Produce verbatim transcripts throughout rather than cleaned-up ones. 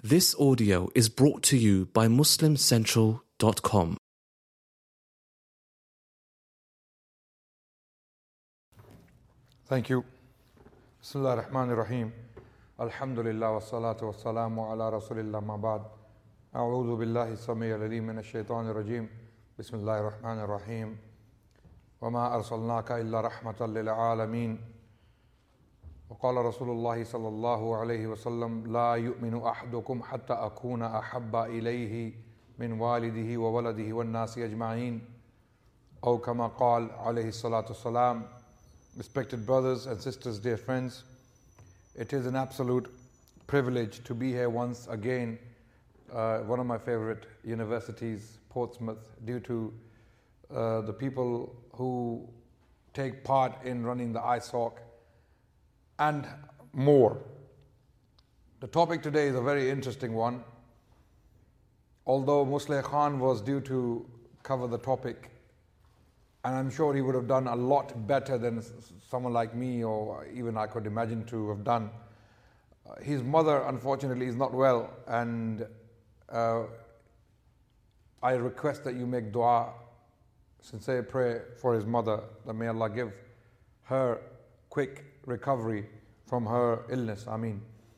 This audio is brought to you by muslim central dot com. Thank you. Bismillah ar-Rahman ar-Rahim. Alhamdulillah wa salatu wa salamu ala rasulillah ma ba'd. A'udhu billahi as-sami' al-alim min ash-shaytan ar-rajim. Bismillah ar-Rahman ar-Rahim. Wa ma arsalnaka illa rahmatan lil alamin. وقال رسول الله صلى الله عليه وسلم لا يؤمن أحدكم حتى أكون أحب إليه من والده وولده والناس أجمعين أو كما قال عليه الصلاة والسلام. Respected brothers and sisters, dear friends, it is an absolute privilege to be here once again, uh, one of my favorite universities, Portsmouth, due to uh, the people who take part in running the I S O C and more. The topic today is a very interesting one. Although Musleh Khan was due to cover the topic, and I'm sure he would have done a lot better than someone like me, or even I could imagine to have done. Uh, his mother, unfortunately, is not well, and uh, I request that you make dua, sincere prayer for his mother, that may Allah give her quick recovery from her illness. Ameen.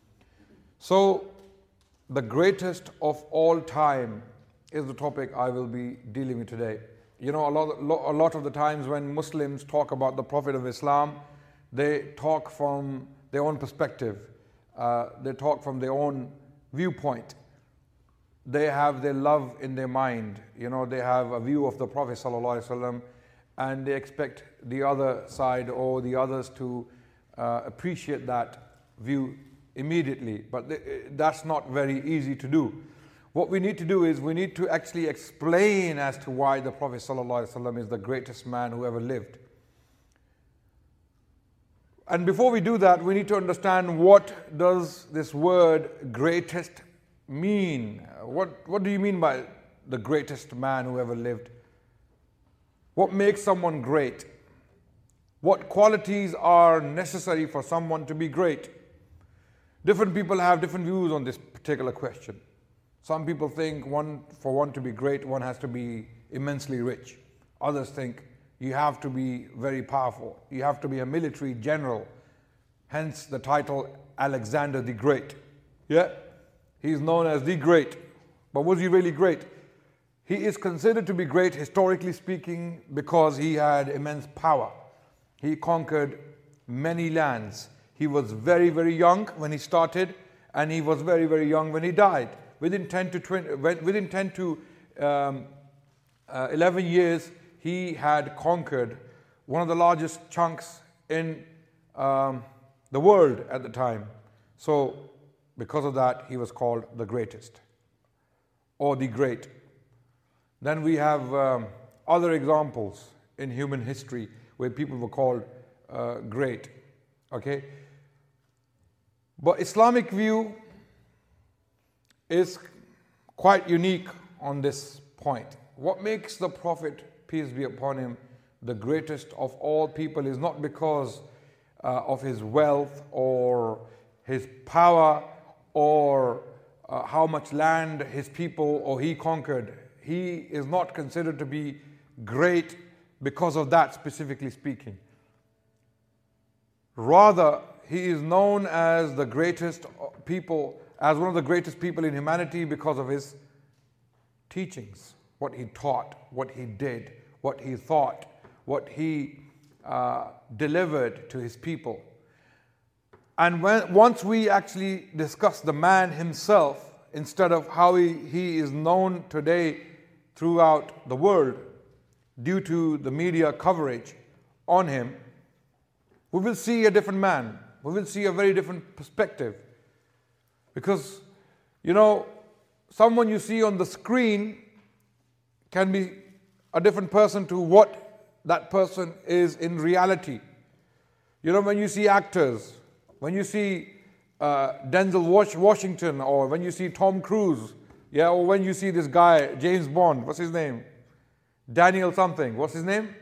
So, the greatest of all time is the topic I will be dealing with today. You know, a lot, a lot of the times when Muslims talk about the Prophet of Islam, they talk from their own perspective. Uh, they talk from their own viewpoint. They have their love in their mind. You know, they have a view of the Prophet ﷺ, and they expect the other side or the others to uh, appreciate that view immediately. But th- that's not very easy to do. What we need to do is we need to actually explain as to why the Prophet ﷺ is the greatest man who ever lived. And before we do that, we need to understand, what does this word greatest mean? What, what do you mean by the greatest man who ever lived? What makes someone great? What qualities are necessary for someone to be great? Different people have different views on this particular question. Some people think one for one to be great, one has to be immensely rich. Others think you have to be very powerful. You have to be a military general. Hence the title Alexander the Great. Yeah? He's known as the Great. But was he really great? He is considered to be great, historically speaking, because he had immense power. He conquered many lands. He was very, very young when he started, and he was very, very young when he died. Within ten to twenty, within ten to um, uh, eleven years, he had conquered one of the largest chunks in um, the world at the time. So, because of that, he was called the greatest, or the great. Then we have um, other examples in human history where people were called uh, great. Okay? But Islamic view is quite unique on this point. What makes the Prophet, peace be upon him, the greatest of all people is not because uh, of his wealth or his power or uh, how much land his people or he conquered. He is not considered to be great because of that, specifically speaking. Rather, he is known as the greatest people, as one of the greatest people in humanity because of his teachings, what he taught, what he did, what he thought, what he uh, delivered to his people. And when, once we actually discuss the man himself, instead of how he, he is known today throughout the world due to the media coverage on him, we will see a different man. We will see a very different perspective. Because, you know, someone you see on the screen can be a different person to what that person is in reality. You know, when you see actors, when you see uh, Denzel Washington, or when you see Tom Cruise, yeah, or when you see this guy, James Bond, what's his name? Daniel something, what's his name?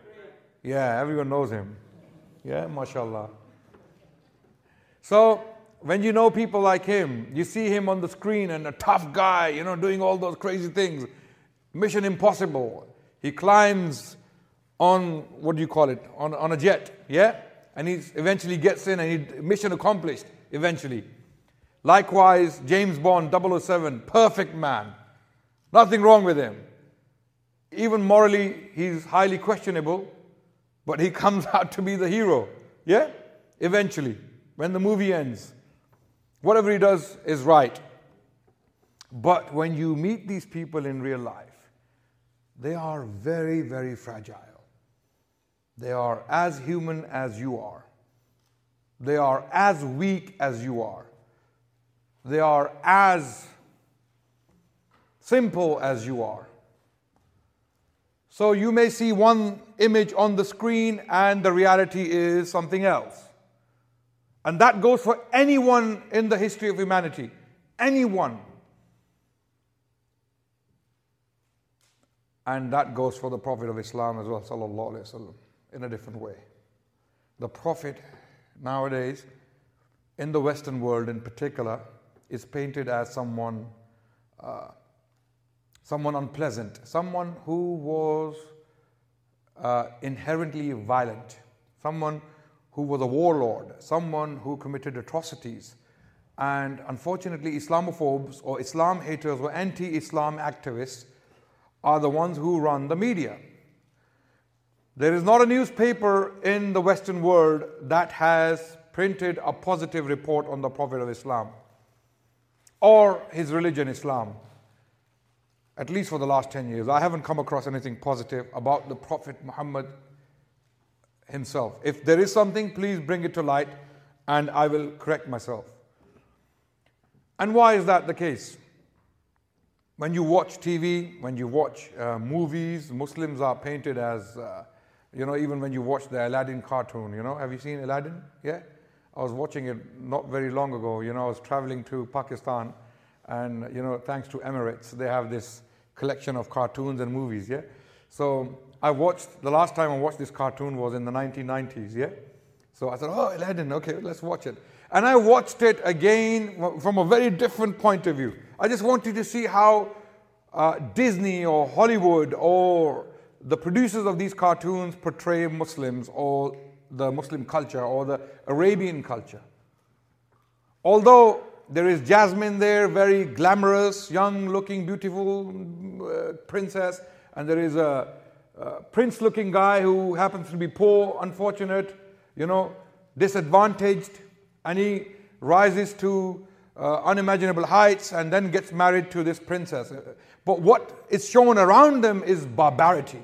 Yeah, everyone knows him. Yeah, mashallah. So, when you know people like him, you see him on the screen and a tough guy, you know, doing all those crazy things. Mission impossible. He climbs on, what do you call it, on, on a jet, yeah? And he eventually gets in and he, mission accomplished, eventually. Likewise, James Bond, double oh seven, perfect man. Nothing wrong with him. Even morally, he's highly questionable, but he comes out to be the hero, yeah? Eventually, when the movie ends. Whatever he does is right. But when you meet these people in real life, they are very, very fragile. They are as human as you are. They are as weak as you are. They are as simple as you are. So you may see one image on the screen and the reality is something else. And that goes for anyone in the history of humanity. Anyone. And that goes for the Prophet of Islam as well, sallallahu alaihi wasallam, in a different way. The Prophet nowadays, in the Western world in particular, is painted as someone, uh, someone unpleasant, someone who was uh, inherently violent, someone who was a warlord, someone who committed atrocities. And unfortunately, Islamophobes or Islam haters or anti-Islam activists are the ones who run the media. There is not a newspaper in the Western world that has printed a positive report on the Prophet of Islam or his religion, Islam. At least for the last ten years. I haven't come across anything positive about the Prophet Muhammad himself. If there is something, please bring it to light and I will correct myself. And why is that the case? When you watch T V, when you watch uh, movies, Muslims are painted as, uh, you know, even when you watch the Aladdin cartoon, you know, have you seen Aladdin? Yeah? I was watching it not very long ago. You know, I was traveling to Pakistan and, you know, thanks to Emirates, they have this collection of cartoons and movies, yeah? So I watched, the last time I watched this cartoon was in the nineteen nineties, yeah? So I thought, oh, Aladdin, okay, let's watch it. And I watched it again from a very different point of view. I just wanted to see how uh, Disney or Hollywood or the producers of these cartoons portray Muslims or the Muslim culture or the Arabian culture. Although there is Jasmine there, very glamorous, young-looking, beautiful uh, princess, and there is a, a prince-looking guy who happens to be poor, unfortunate, you know, disadvantaged, and he rises to uh, unimaginable heights and then gets married to this princess. But what is shown around them is barbarity.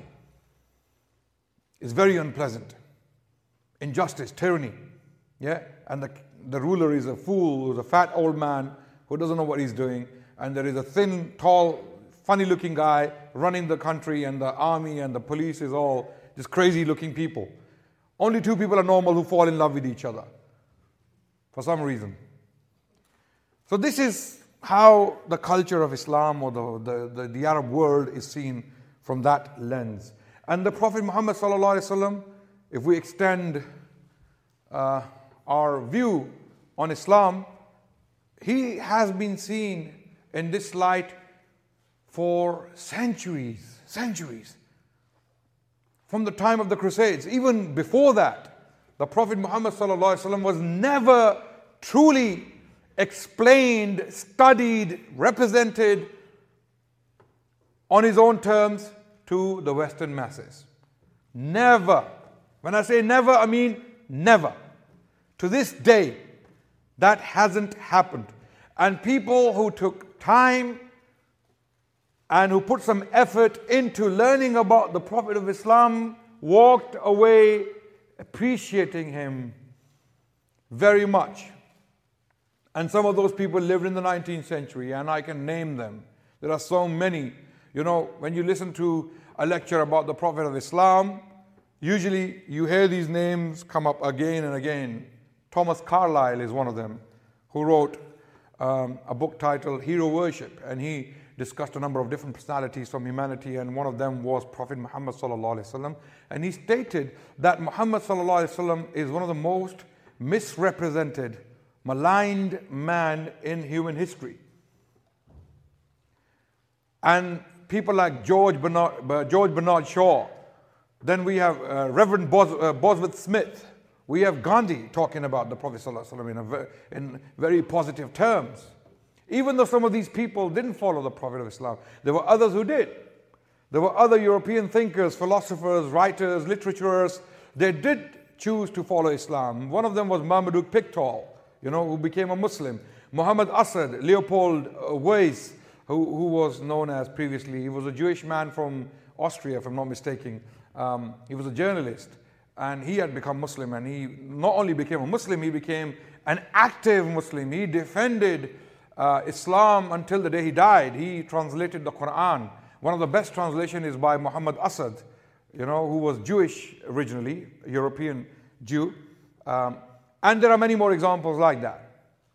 It's very unpleasant. Injustice, tyranny, yeah? And the, the ruler is a fool, who's a fat old man who doesn't know what he's doing, and there is a thin, tall, funny-looking guy running the country, and the army and the police is all just crazy-looking people. Only two people are normal who fall in love with each other for some reason. So this is how the culture of Islam or the, the, the, the Arab world is seen from that lens. And the Prophet Muhammad sallallahu alaihi wasallam, if we extend uh, our view on Islam, he has been seen in this light for centuries, centuries. From the time of the Crusades, even before that, the Prophet Muhammad sallallahu alaihi wasallam was never truly explained, studied, represented on his own terms to the Western masses. Never. When I say never, I mean never. To this day, that hasn't happened. And people who took time and who put some effort into learning about the Prophet of Islam walked away appreciating him very much. And some of those people lived in the nineteenth century, and I can name them. There are so many. You know, when you listen to a lecture about the Prophet of Islam, usually you hear these names come up again and again. Thomas Carlyle is one of them, who wrote um, a book titled Hero Worship, and he discussed a number of different personalities from humanity, and one of them was Prophet Muhammad sallallahu alaihi wasallam. And he stated that Muhammad sallallahu alaihi wasallam is one of the most misrepresented, maligned man in human history. And people like George Bernard, uh, George Bernard Shaw. Then we have uh, Reverend Bos, uh, Bosworth Smith. We have Gandhi talking about the Prophet ﷺ in, a ver- in very positive terms. Even though some of these people didn't follow the Prophet of Islam, there were others who did. There were other European thinkers, philosophers, writers, literatures. They did choose to follow Islam. One of them was Marmaduke Pickthall, you know, who became a Muslim. Muhammad Asad, Leopold uh, Weiss, who, who was known as previously, he was a Jewish man from Austria, if I'm not mistaken. Um, he was a journalist, and he had become Muslim, and he not only became a Muslim, he became an active Muslim. He defended uh, Islam until the day he died. He translated the Quran. One of the best translations is by Muhammad Asad, you know, who was Jewish originally, a European Jew. Um, and there are many more examples like that.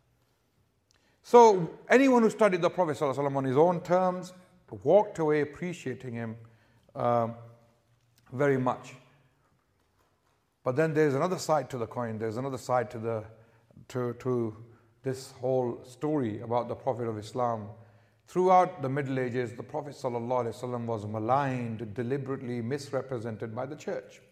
So anyone who studied the Prophet ﷺ on his own terms walked away appreciating him um, very much. But then there's another side to the coin. There's another side to the to to this whole story about the Prophet of Islam. Throughout the Middle Ages, the Prophet ﷺ was maligned, deliberately misrepresented by the church.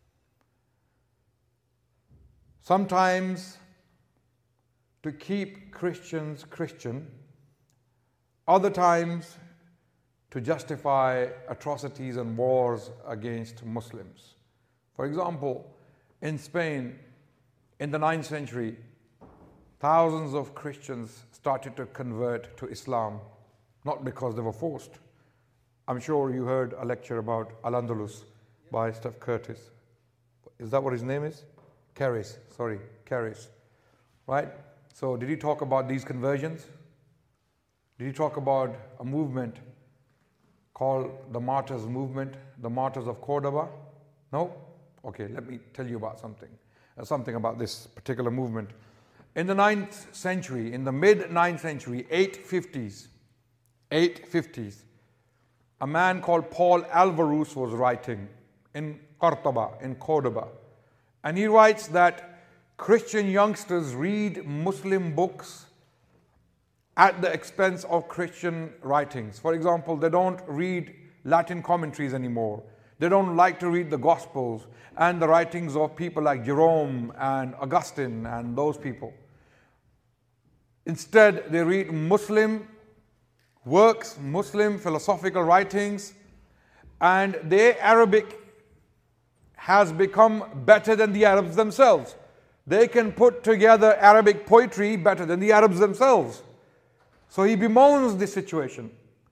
Sometimes to keep Christians Christian, other times to justify atrocities and wars against Muslims. For example, in Spain, in the ninth century, thousands of Christians started to convert to Islam, not because they were forced. I'm sure you heard a lecture about Al-Andalus by Steph Curtis. Is that what his name is? Carris, sorry, Carris. Right? So did he talk about these conversions? Did he talk about a movement called the Martyrs Movement, the Martyrs of Cordoba? No? Okay, let me tell you about something, uh, something about this particular movement. In the ninth century, in the mid-ninth century, eight fifties, eight fifties, a man called Paul Alvaruz was writing in Cordoba, in Cordoba. And he writes that Christian youngsters read Muslim books at the expense of Christian writings. For example, they don't read Latin commentaries anymore. They don't like to read the Gospels and the writings of people like Jerome and Augustine and those people. Instead, they read Muslim works, Muslim philosophical writings, and their Arabic has become better than the Arabs themselves. They can put together Arabic poetry better than the Arabs themselves. So he bemoans this situation.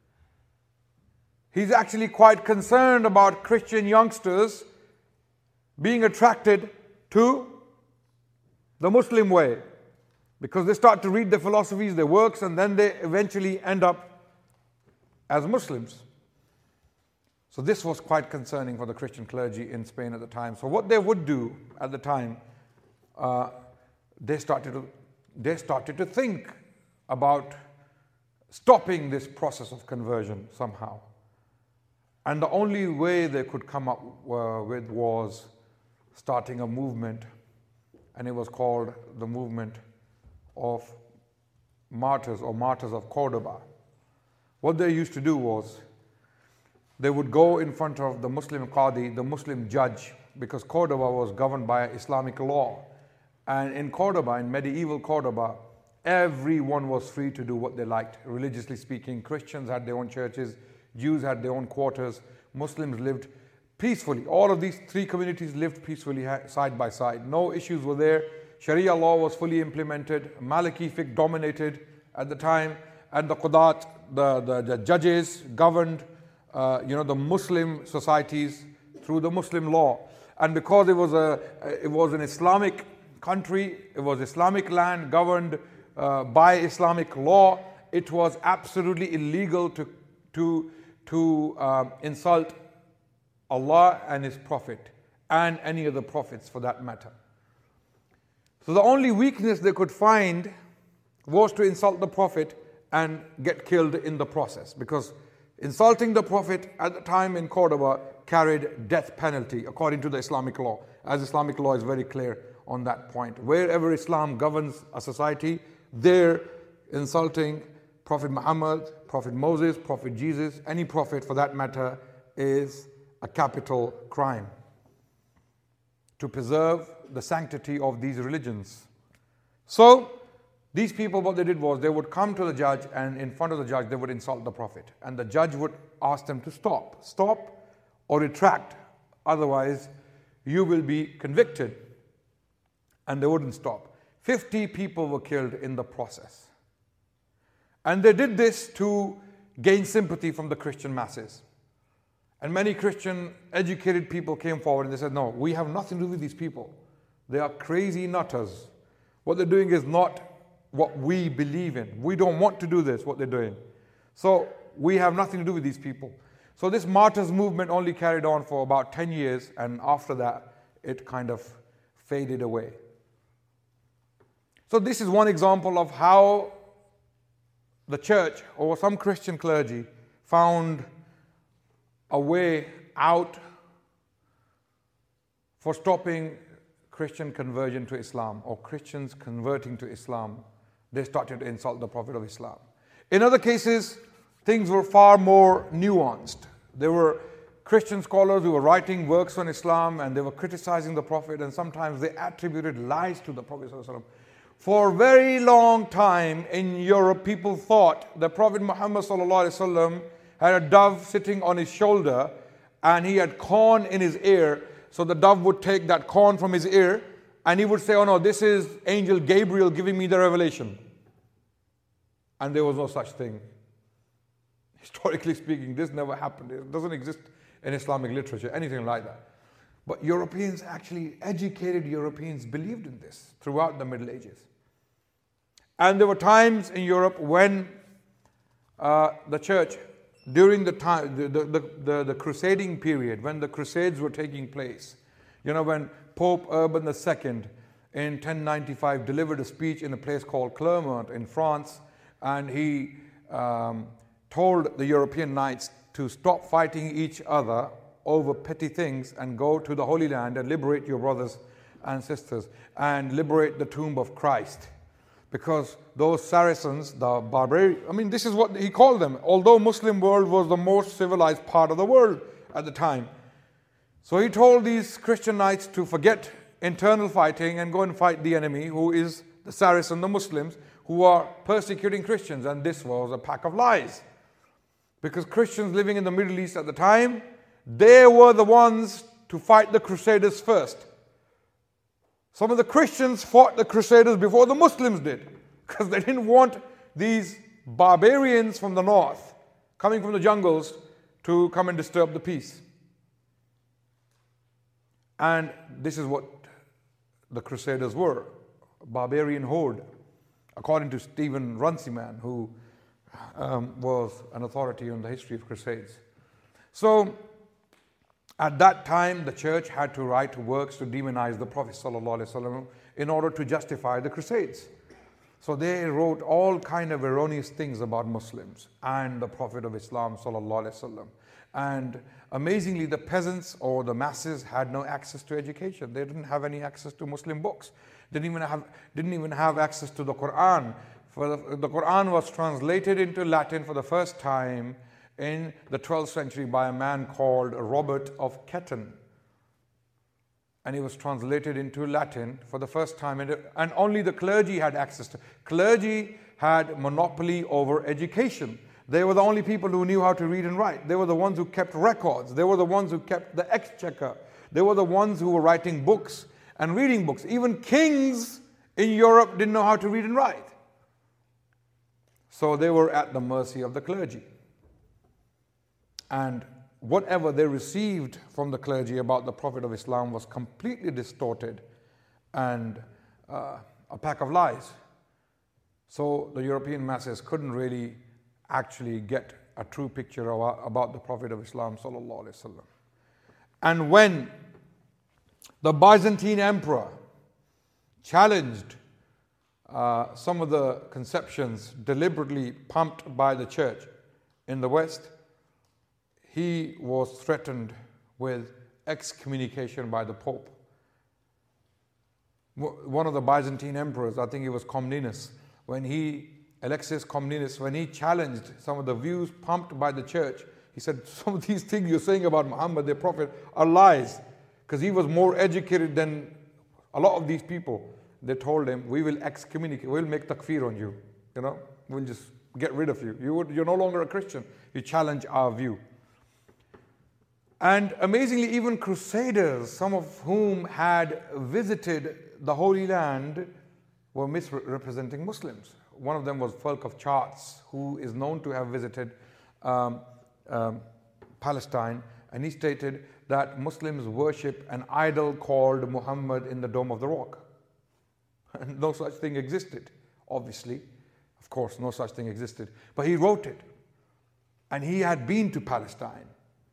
He's actually quite concerned about Christian youngsters being attracted to the Muslim way, because they start to read their philosophies, their works, and then they eventually end up as Muslims. So this was quite concerning for the Christian clergy in Spain at the time. So what they would do at the time, uh, they started to, they started to think about stopping this process of conversion somehow. And the only way they could come up uh, with was starting a movement, and it was called the movement of martyrs or martyrs of Cordoba. What they used to do was they would go in front of the Muslim Qadi, the Muslim judge, because Cordoba was governed by Islamic law. And in Cordoba, in medieval Cordoba, everyone was free to do what they liked, religiously speaking. Christians had their own churches, Jews had their own quarters, Muslims lived peacefully. All of these three communities lived peacefully side by side. No issues were there. Sharia law was fully implemented. Maliki fiqh dominated at the time. And the Qudat, the, the, the judges governed uh, you know, the Muslim societies through the Muslim law. And because it was, a, it was an Islamic country, it was Islamic land governed uh, by Islamic law, it was absolutely illegal to, to, to uh, insult Allah and His Prophet, and any other prophets for that matter. So the only weakness they could find was to insult the Prophet and get killed in the process, because insulting the Prophet at the time in Cordoba carried death penalty according to the Islamic law, as Islamic law is very clear on that point. Wherever Islam governs a society, they're insulting Prophet Muhammad, Prophet Moses, Prophet Jesus, any prophet for that matter, is a capital crime to preserve the sanctity of these religions. So, these people, what they did was they would come to the judge, and in front of the judge they would insult the Prophet, and the judge would ask them to stop, stop or retract, otherwise you will be convicted. And they wouldn't stop. fifty people were killed in the process. And they did this to gain sympathy from the Christian masses. And many Christian educated people came forward and they said, no, we have nothing to do with these people. They are crazy nutters. What they're doing is not what we believe in. We don't want to do this, what they're doing. So we have nothing to do with these people. So this martyrs movement only carried on for about ten years, and after that it kind of faded away. So this is one example of how the church or some Christian clergy found a way out for stopping Christian conversion to Islam, or Christians converting to Islam. They started to insult the Prophet of Islam. In other cases, things were far more nuanced. There were Christian scholars who were writing works on Islam, and they were criticizing the Prophet, and sometimes they attributed lies to the Prophet ﷺ. For a very long time in Europe, people thought that Prophet Muhammad ﷺ had a dove sitting on his shoulder, and he had corn in his ear. So the dove would take that corn from his ear, and he would say, oh no, this is Angel Gabriel giving me the revelation. And there was no such thing. Historically speaking, this never happened. It doesn't exist in Islamic literature, anything like that. But Europeans, actually educated Europeans, believed in this throughout the Middle Ages. And there were times in Europe when uh, the church, during the time, the, the, the, the crusading period, when the crusades were taking place, you know, when Pope Urban the Second in ten ninety-five delivered a speech in a place called Clermont in France, and he um, told the European knights to stop fighting each other over petty things and go to the Holy Land and liberate your brothers and sisters and liberate the tomb of Christ. Because those Saracens, the barbarian, I mean, this is what he called them, although Muslim world was the most civilized part of the world at the time. So he told these Christian knights to forget internal fighting and go and fight the enemy, who is the Saracen, the Muslims, who are persecuting Christians. And this was a pack of lies. Because Christians living in the Middle East at the time, they were the ones to fight the Crusaders first. Some of the Christians fought the Crusaders before the Muslims did, because they didn't want these barbarians from the north, coming from the jungles, to come and disturb the peace. And this is what the Crusaders were, a barbarian horde, according to Stephen Runciman, who um, was an authority on the history of Crusades. So, at that time, the church had to write works to demonize the Prophet ﷺ in order to justify the Crusades. So they wrote all kind of erroneous things about Muslims and the Prophet of Islam ﷺ. And amazingly, the peasants or the masses had no access to education. They didn't have any access to Muslim books. They didn't even have, didn't even have access to the Quran. For the, the Quran was translated into Latin for the first time in the twelfth century by a man called Robert of Ketton. And it was translated into Latin for the first time, and, and only the clergy had access to. Clergy had monopoly over education. They were the only people who knew how to read and write. They were the ones who kept records. They were the ones who kept the exchequer. They were the ones who were writing books and reading books. Even kings in Europe didn't know how to read and write. So they were at the mercy of the clergy. And whatever they received from the clergy about the Prophet of Islam was completely distorted and uh, a pack of lies. So the European masses couldn't really actually get a true picture of, about the Prophet of Islam sallallahu alaihi wasallam. And when the Byzantine emperor challenged uh, some of the conceptions deliberately pumped by the church in the West, he was threatened with excommunication by the Pope. one of the Byzantine emperors, I think it was Comnenus, when he, Alexius Comnenus, when he challenged some of the views pumped by the church, he said, some of these things you're saying about Muhammad, the Prophet, are lies. Because he was more educated than a lot of these people. They told him, we will excommunicate, we'll make takfir on you. You know, we'll just get rid of you. you would, you're no longer a Christian. You challenge our view. And amazingly, even crusaders, some of whom had visited the Holy Land, were misrepresenting Muslims. One of them was Fulk of Chartres, who is known to have visited um, um, Palestine, and he stated that Muslims worship an idol called Muhammad in the Dome of the Rock. And no such thing existed, obviously. Of course, no such thing existed. But he wrote it. And he had been to Palestine.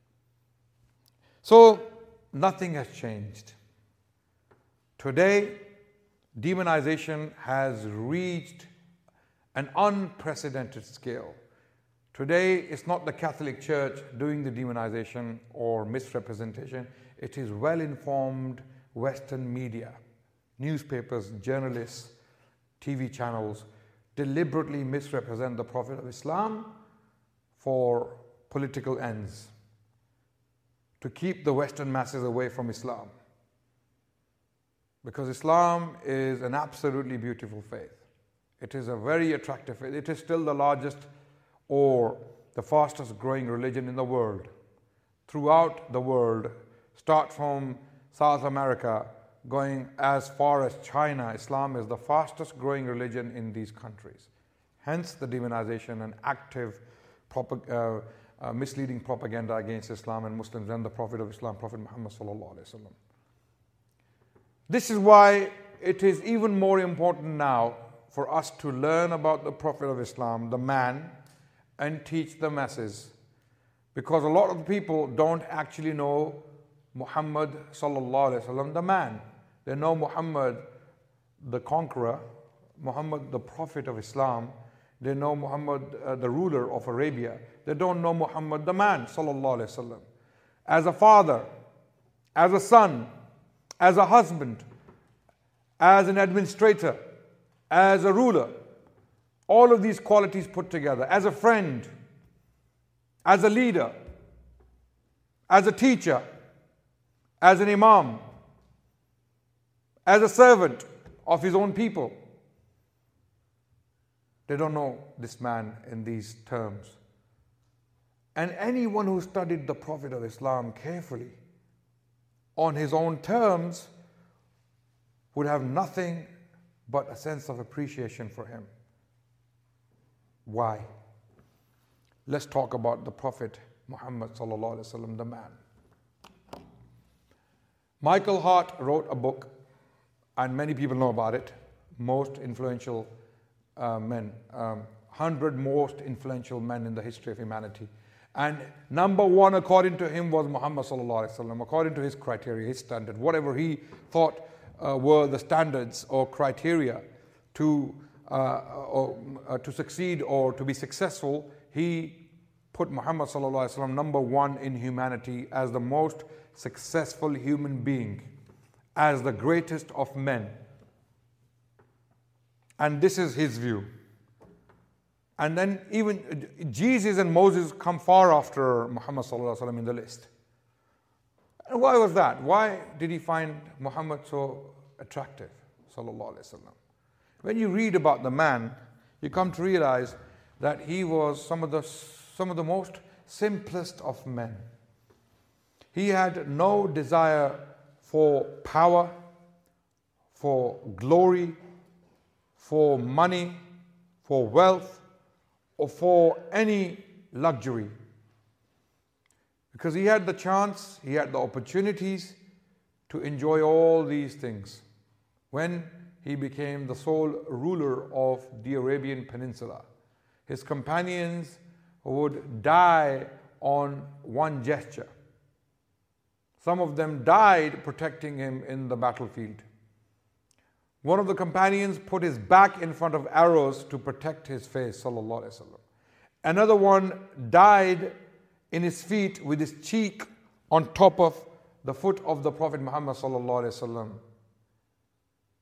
So, nothing has changed. Today, demonization has reached an unprecedented scale. Today, it's not the Catholic Church doing the demonization or misrepresentation. It is well-informed Western media, newspapers, journalists, T V channels, deliberately misrepresent the Prophet of Islam for political ends, to keep the Western masses away from Islam. Because Islam is an absolutely beautiful faith. It is a very attractive faith. It is still the largest or the fastest growing religion in the world. Throughout the world, start from South America, going as far as China, Islam is the fastest growing religion in these countries. Hence the demonization and active propag- uh, uh, misleading propaganda against Islam and Muslims and the Prophet of Islam, Prophet Muhammad sallallahu alaihi wasallam. This is why it is even more important now for us to learn about the Prophet of Islam, the man, and teach the masses. Because a lot of people don't actually know Muhammad sallallahu alaihi wasallam, the man. They know Muhammad, the conqueror, Muhammad, the Prophet of Islam. They know Muhammad, uh, the ruler of Arabia. They don't know Muhammad, the man, sallallahu alaihi wasallam. As a father, as a son, as a husband, as an administrator, as a ruler, all of these qualities put together, as a friend, as a leader, as a teacher, as an imam, as a servant of his own people. They don't know this man in these terms. And anyone who studied the Prophet of Islam carefully on his own terms would have nothing but a sense of appreciation for him. Why? Let's talk about the Prophet Muhammad sallallahu alaihi wasallam, the man. Michael Hart wrote a book, and many people know about it, Most Influential uh, Men, um, one hundred Most Influential Men in the History of Humanity. And number one, according to him, was Muhammad sallallahu alaihi wasallam, according to his criteria, his standard, whatever he thought uh, were the standards or criteria to uh, or, uh, to succeed or to be successful. He put Muhammad sallallahu alaihi wasallam number one in humanity as the most successful human being, as the greatest of men. And this is his view. And then even Jesus and Moses come far after Muhammad sallallahu alaihi wasallam in the list. And why was that? Why did he find Muhammad so attractive, sallallahu alaihi wasallam? When you read about the man, you come to realize that he was some of the some of the most simplest of men. He had no desire for power, for glory, for money, for wealth, or for any luxury. Because he had the chance, he had the opportunities to enjoy all these things when he became the sole ruler of the Arabian Peninsula. His companions would die on one gesture. Some of them died protecting him in the battlefield. One of the companions put his back in front of arrows to protect his face, sallallahu alaihi wasallam. Another one died in his feet with his cheek on top of the foot of the Prophet Muhammad sallallahu alaihi wasallam.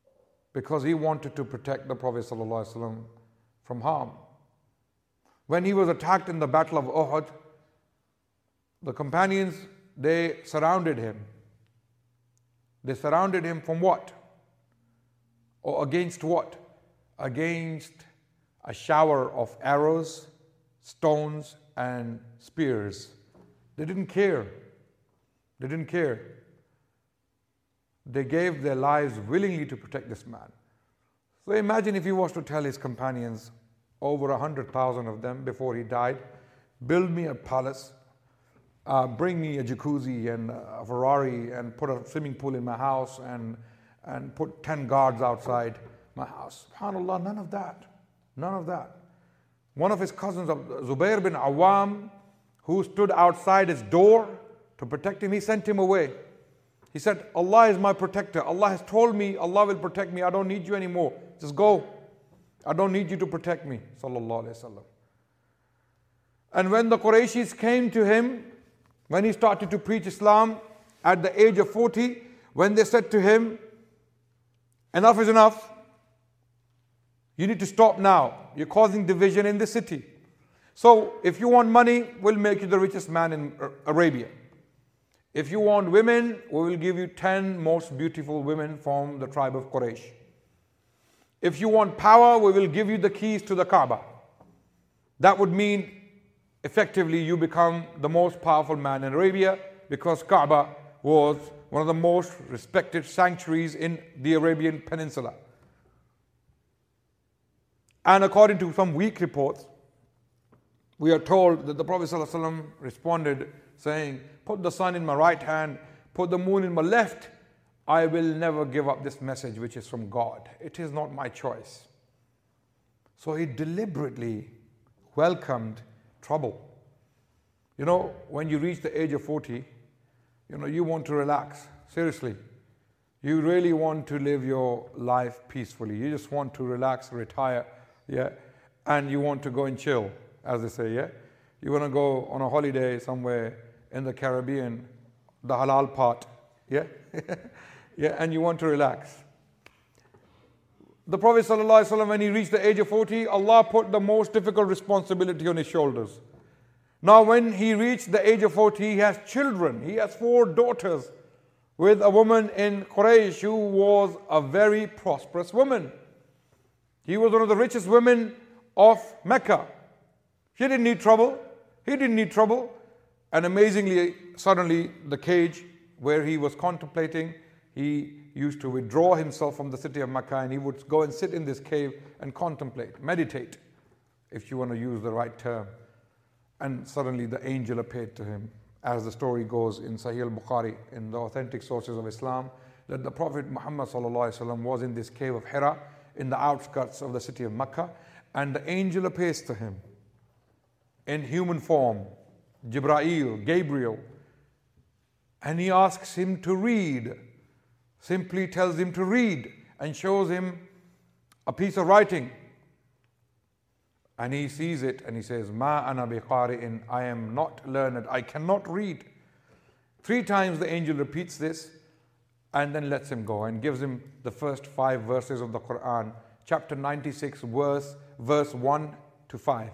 because he wanted to protect the Prophet ﷺ from harm. When he was attacked in the Battle of Uhud, the companions, they surrounded him. They surrounded him from what? Or against what? Against a shower of arrows, stones, and spears. They didn't care. They didn't care. They gave their lives willingly to protect this man. So imagine if he was to tell his companions, over a hundred thousand of them before he died, build me a palace, uh, bring me a jacuzzi and a Ferrari, and put a swimming pool in my house, and, and put ten guards outside my house. SubhanAllah, none of that. None of that. One of his cousins, Zubair bin Awam, who stood outside his door to protect him, he sent him away. He said, Allah is my protector. Allah has told me Allah will protect me. I don't need you anymore. Just go. I don't need you to protect me. Sallallahu Alaihi Wasallam. And when the Qurayshis came to him, when he started to preach Islam at the age of forty, when they said to him, enough is enough. You need to stop now. You're causing division in the city. So if you want money, we'll make you the richest man in Arabia. If you want women, we will give you ten most beautiful women from the tribe of Quraysh. If you want power, we will give you the keys to the Kaaba. That would mean effectively you become the most powerful man in Arabia, because Kaaba was one of the most respected sanctuaries in the Arabian Peninsula. And according to some weak reports, we are told that the Prophet ﷺ responded saying, put the sun in my right hand, put the moon in my left, I will never give up this message which is from God. It is not my choice. So he deliberately welcomed trouble. You know, when you reach the age of forty, you know, you want to relax. Seriously. You really want to live your life peacefully. You just want to relax, retire, yeah, and you want to go and chill, as they say, yeah. You want to go on a holiday somewhere in the Caribbean, the halal part, yeah, yeah, and you want to relax. The Prophet ﷺ, when he reached the age of forty, Allah put the most difficult responsibility on his shoulders. Now, when he reached the age of forty, he has children. He has four daughters with a woman in Quraysh who was a very prosperous woman. He was one of the richest women of Mecca. She didn't need trouble. He didn't need trouble. And amazingly, suddenly, the cage where he was contemplating, he used to withdraw himself from the city of Mecca, and he would go and sit in this cave and contemplate, meditate, if you want to use the right term. And suddenly the angel appeared to him, as the story goes in Sahih al-Bukhari, in the authentic sources of Islam, that the Prophet Muhammad ﷺ was in this cave of Hira, in the outskirts of the city of Mecca, and the angel appears to him in human form, Jibreel, Gabriel, and he asks him to read, simply tells him to read, and shows him a piece of writing. And he sees it and he says, Ma ana biqari'in, I am not learned, I cannot read. Three times the angel repeats this and then lets him go and gives him the first five verses of the Quran, chapter ninety-six, verse, verse one to five.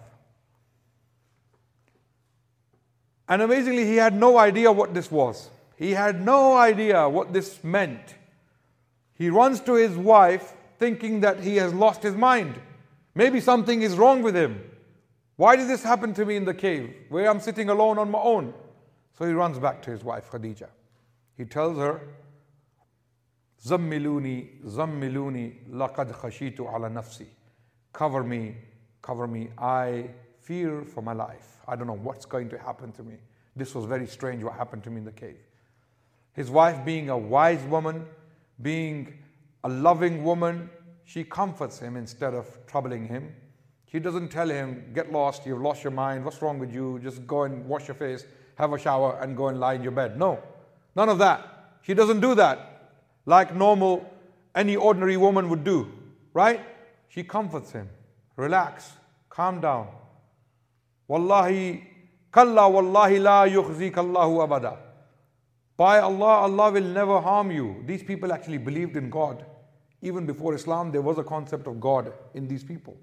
And amazingly, he had no idea what this was. He had no idea what this meant. He runs to his wife thinking that he has lost his mind. Maybe something is wrong with him. Why did this happen to me in the cave where I'm sitting alone on my own? So he runs back to his wife, Khadija. He tells her, Zammiluni, Zammiluni, laqad khashitu ala nafsi. Cover me, cover me. I fear for my life. I don't know what's going to happen to me. This was very strange what happened to me in the cave. His wife, being a wise woman, being a loving woman, she comforts him instead of troubling him. She doesn't tell him, get lost, you've lost your mind, what's wrong with you? Just go and wash your face, have a shower, and go and lie in your bed. No, none of that. She doesn't do that like normal, any ordinary woman would do, right? She comforts him. Relax, calm down. Wallahi, kalla wallahi la yukhzika Allahu abada. By Allah, Allah will never harm you. These people actually believed in God. Even before Islam, there was a concept of God in these people.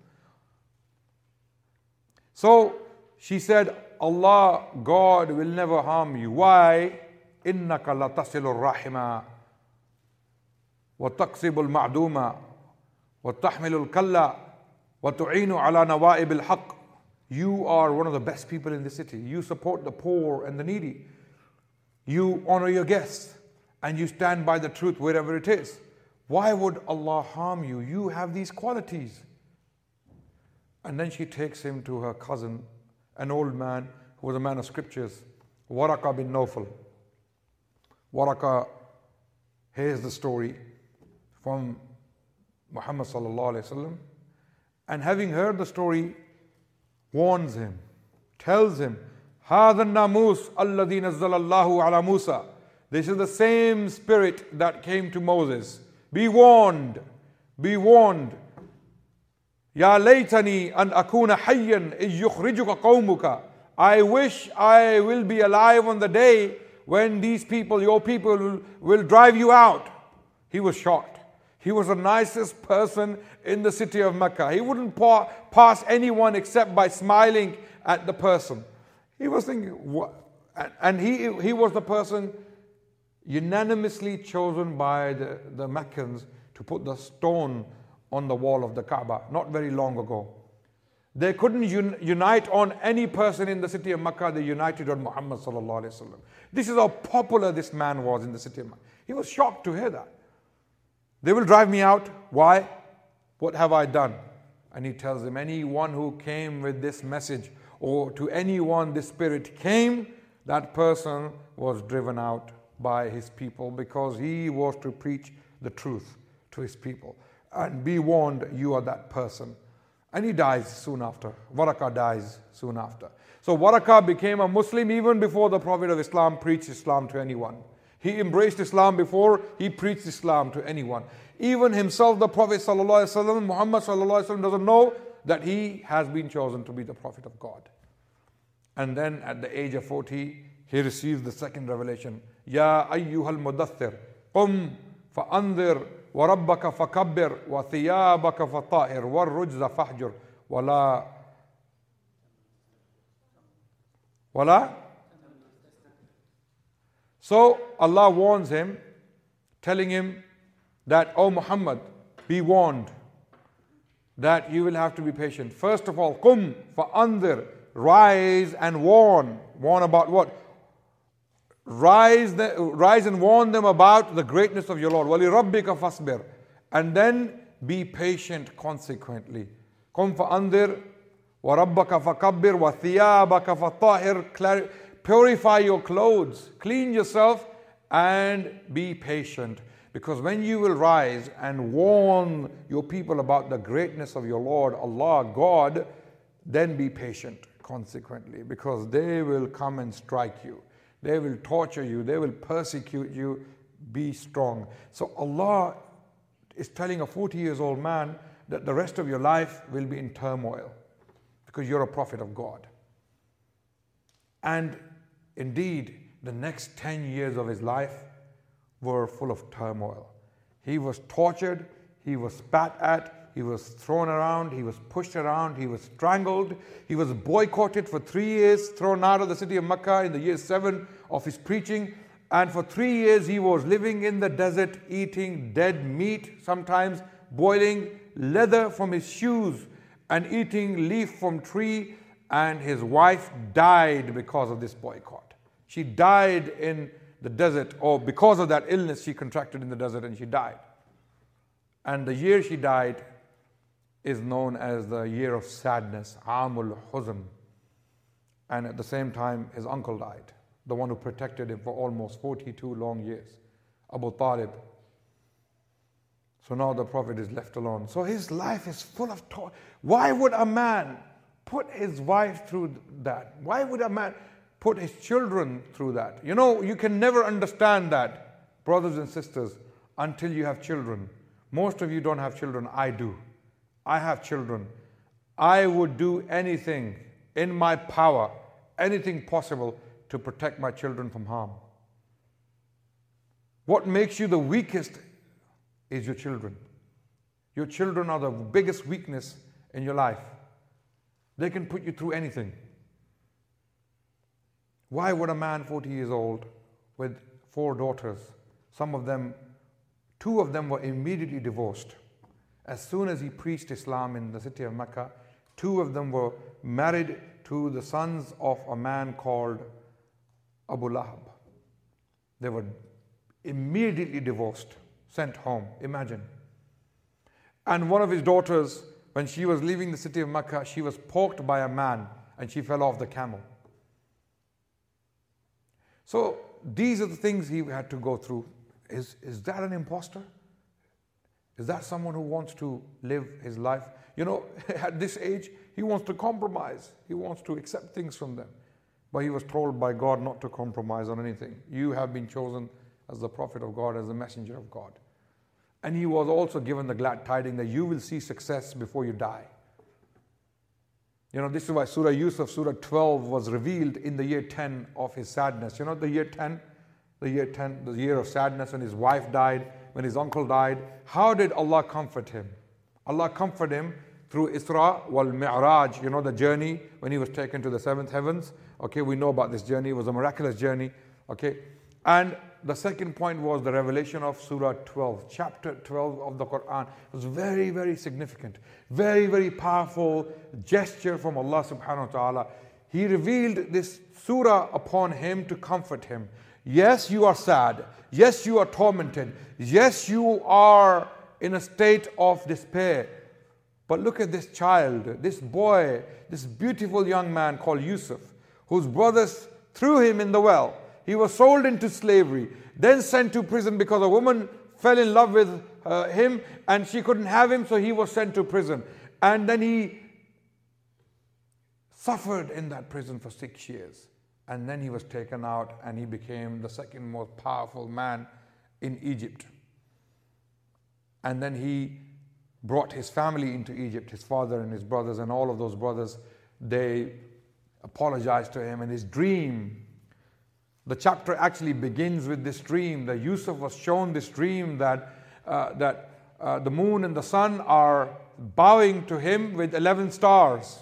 So she said, Allah, God will never harm you. Why? إِنَّكَ لَتَصِلُ الرَّحِمَ وَتَقْسِبُ الْمَعْدُومَ وَتَحْمِلُ الْكَلَّ وَتُعِينُ عَلَى نَوَائِبِ الْحَقِّ. You are one of the best people in the city. You support the poor and the needy. You honor your guests. And you stand by the truth wherever it is. Why would Allah harm you? You have these qualities. And then she takes him to her cousin, an old man who was a man of scriptures, Waraka bin Nawfal. Waraka hears the story from Muhammad sallallahu alaihi wasallam, and having heard the story, warns him, tells him, هَذَا النَّامُوسُ الَّذِي نَزَّلَ اللَّهُ عَلَى مُوسَى. This is the same spirit that came to Moses. Be warned, be warned. يَا لَيْتَنِي أَنْ أَكُونَ حَيًّا إِذْ يُخْرِجُكَ قَوْمُكَ. I wish I will be alive on the day when these people, your people, will, will drive you out. He was shocked. He was the nicest person in the city of Mecca. He wouldn't pa- pass anyone except by smiling at the person. He was thinking, what? And he, he was the person unanimously chosen by the, the Meccans to put the stone on the wall of the Kaaba, not very long ago. They couldn't un- unite on any person in the city of Mecca, they united on Muhammad sallallahu alaihi wasallam. This is how popular this man was in the city of Mecca. He was shocked to hear that. They will drive me out. Why? What have I done? And he tells them, anyone who came with this message, or to anyone this spirit came, that person was driven out by his people, because he was to preach the truth to his people. And be warned, you are that person. And he dies soon after. Waraka dies soon after. So Waraka became a Muslim even before the Prophet of Islam preached Islam to anyone. He embraced Islam before he preached Islam to anyone. Even himself, the Prophet sallallahu alaihi wasallam, Muhammad sallallahu alaihi wasallam, doesn't know that he has been chosen to be the Prophet of God. And then at the age of forty, he receives the second revelation. Ya ayyuhal mudaththir, qum fa'anzir wa rabbaka fakabbir wa thiyabaka fatahir wa rujza fahjur wa la wa la. So Allah warns him, telling him that, O Muhammad, be warned that you will have to be patient. First of all, qum fa'anzir, rise and warn. Warn about what? Rise, the, rise and warn them about the greatness of your Lord. وَلِرَبِّكَ فَاصْبِرْ. And then be patient consequently. قُمْ فَأَنذِرْ وَرَبَّكَ فَكَبِّرْ وَثِيَابَكَ فَطَهِرْ. Purify your clothes, clean yourself, and be patient. Because when you will rise and warn your people about the greatness of your Lord, Allah, God, then be patient consequently, because they will come and strike you. They will torture you. They will persecute you. Be strong. So Allah is telling a forty years old man that the rest of your life will be in turmoil because you're a prophet of God. And indeed, the next ten years of his life were full of turmoil. He was tortured. He was spat at. He was thrown around. He was pushed around. He was strangled. He was boycotted for three years, thrown out of the city of Mecca in the year seven of his preaching. And for three years he was living in the desert, eating dead meat, sometimes boiling leather from his shoes and eating leaf from tree. And his wife died because of this boycott. She died in the desert, or because of that illness she contracted in the desert, and she died. And the year she died is known as the year of sadness, Amul Huzn. And at the same time, his uncle died, the one who protected him for almost forty-two long years, Abu Talib. So now the Prophet is left alone. So his life is full of torture. Why would a man put his wife through that? Why would a man put his children through that? You know, you can never understand that, brothers and sisters, until you have children. Most of you don't have children. I do. I have children. I would do anything in my power, anything possible to protect my children from harm. What makes you the weakest is your children. Your children are the biggest weakness in your life. They can put you through anything. Why would a man forty years old with four daughters, some of them, two of them were immediately divorced. As soon as he preached Islam in the city of Mecca, two of them were married to the sons of a man called Abu Lahab. They were immediately divorced, sent home. Imagine. And one of his daughters, when she was leaving the city of Mecca, she was poked by a man and she fell off the camel. So these are the things he had to go through. Is, is that an imposter? Is that someone who wants to live his life? You know, at this age, he wants to compromise. He wants to accept things from them. But he was told by God not to compromise on anything. You have been chosen as the prophet of God, as the messenger of God. And he was also given the glad tidings that you will see success before you die. You know, this is why Surah Yusuf, Surah twelve, was revealed in the year ten of his sadness. You know, the year ten, the year ten, the year of sadness when his wife died, when his uncle died. How did Allah comfort him? Allah comforted him through Isra wal Mi'raj, you know, the journey when he was taken to the seventh heavens. Okay, we know about this journey. It was a miraculous journey. Okay, and the second point was the revelation of Surah twelve, chapter twelve of the Quran. It was very, very significant, very, very powerful gesture from Allah subhanahu wa ta'ala. He revealed this surah upon him to comfort him. Yes, you are sad. Yes, you are tormented. Yes, you are in a state of despair. But look at this child, this boy, this beautiful young man called Yusuf, whose brothers threw him in the well. He was sold into slavery, then sent to prison because a woman fell in love with uh, him and she couldn't have him, so he was sent to prison. And then he suffered in that prison for six years. And then he was taken out and he became the second most powerful man in Egypt. And then he brought his family into Egypt, his father and his brothers, and all of those brothers, they apologized to him. And his dream, the chapter actually begins with this dream that Yusuf was shown this dream that, uh, that uh, the moon and the sun are bowing to him with eleven stars.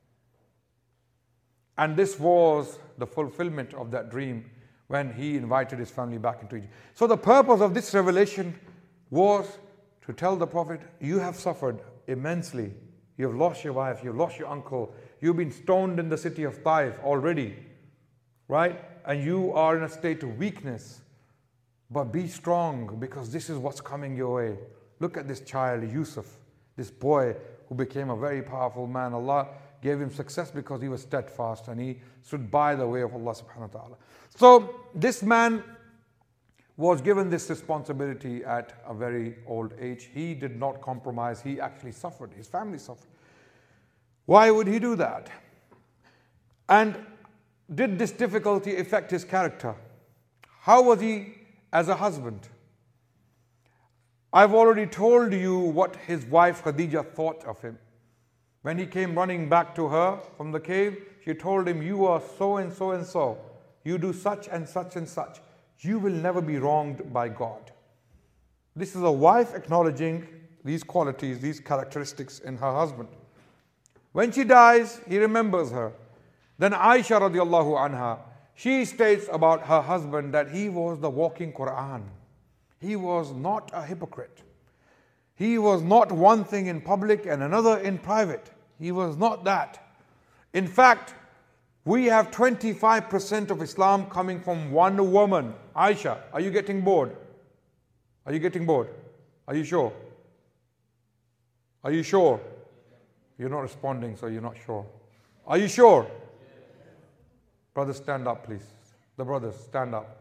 And this was the fulfillment of that dream when he invited his family back into Egypt. So the purpose of this revelation was to tell the Prophet, you have suffered immensely. You have lost your wife, you have lost your uncle, you've been stoned in the city of Taif already, right? And you are in a state of weakness. But be strong, because this is what's coming your way. Look at this child, Yusuf, this boy who became a very powerful man. Allah gave him success because he was steadfast and he stood by the way of Allah subhanahu wa ta'ala. So this man was given this responsibility at a very old age. He did not compromise. He actually suffered. His family suffered. Why would he do that? And did this difficulty affect his character? How was he as a husband? I've already told you what his wife Khadija thought of him. When he came running back to her from the cave, she told him, you are so and so and so. You do such and such and such. You will never be wronged by God. This is a wife acknowledging these qualities, these characteristics in her husband. When she dies, he remembers her. Then Aisha radiallahu anha, she states about her husband that he was the walking Quran. He was not a hypocrite. He was not one thing in public and another in private. He was not that. In fact, we have twenty-five percent of Islam coming from one woman. Aisha, are you getting bored? Are you getting bored? Are you sure? Are you sure? You're not responding, so you're not sure. Are you sure? Brothers, stand up, please. The brothers, stand up.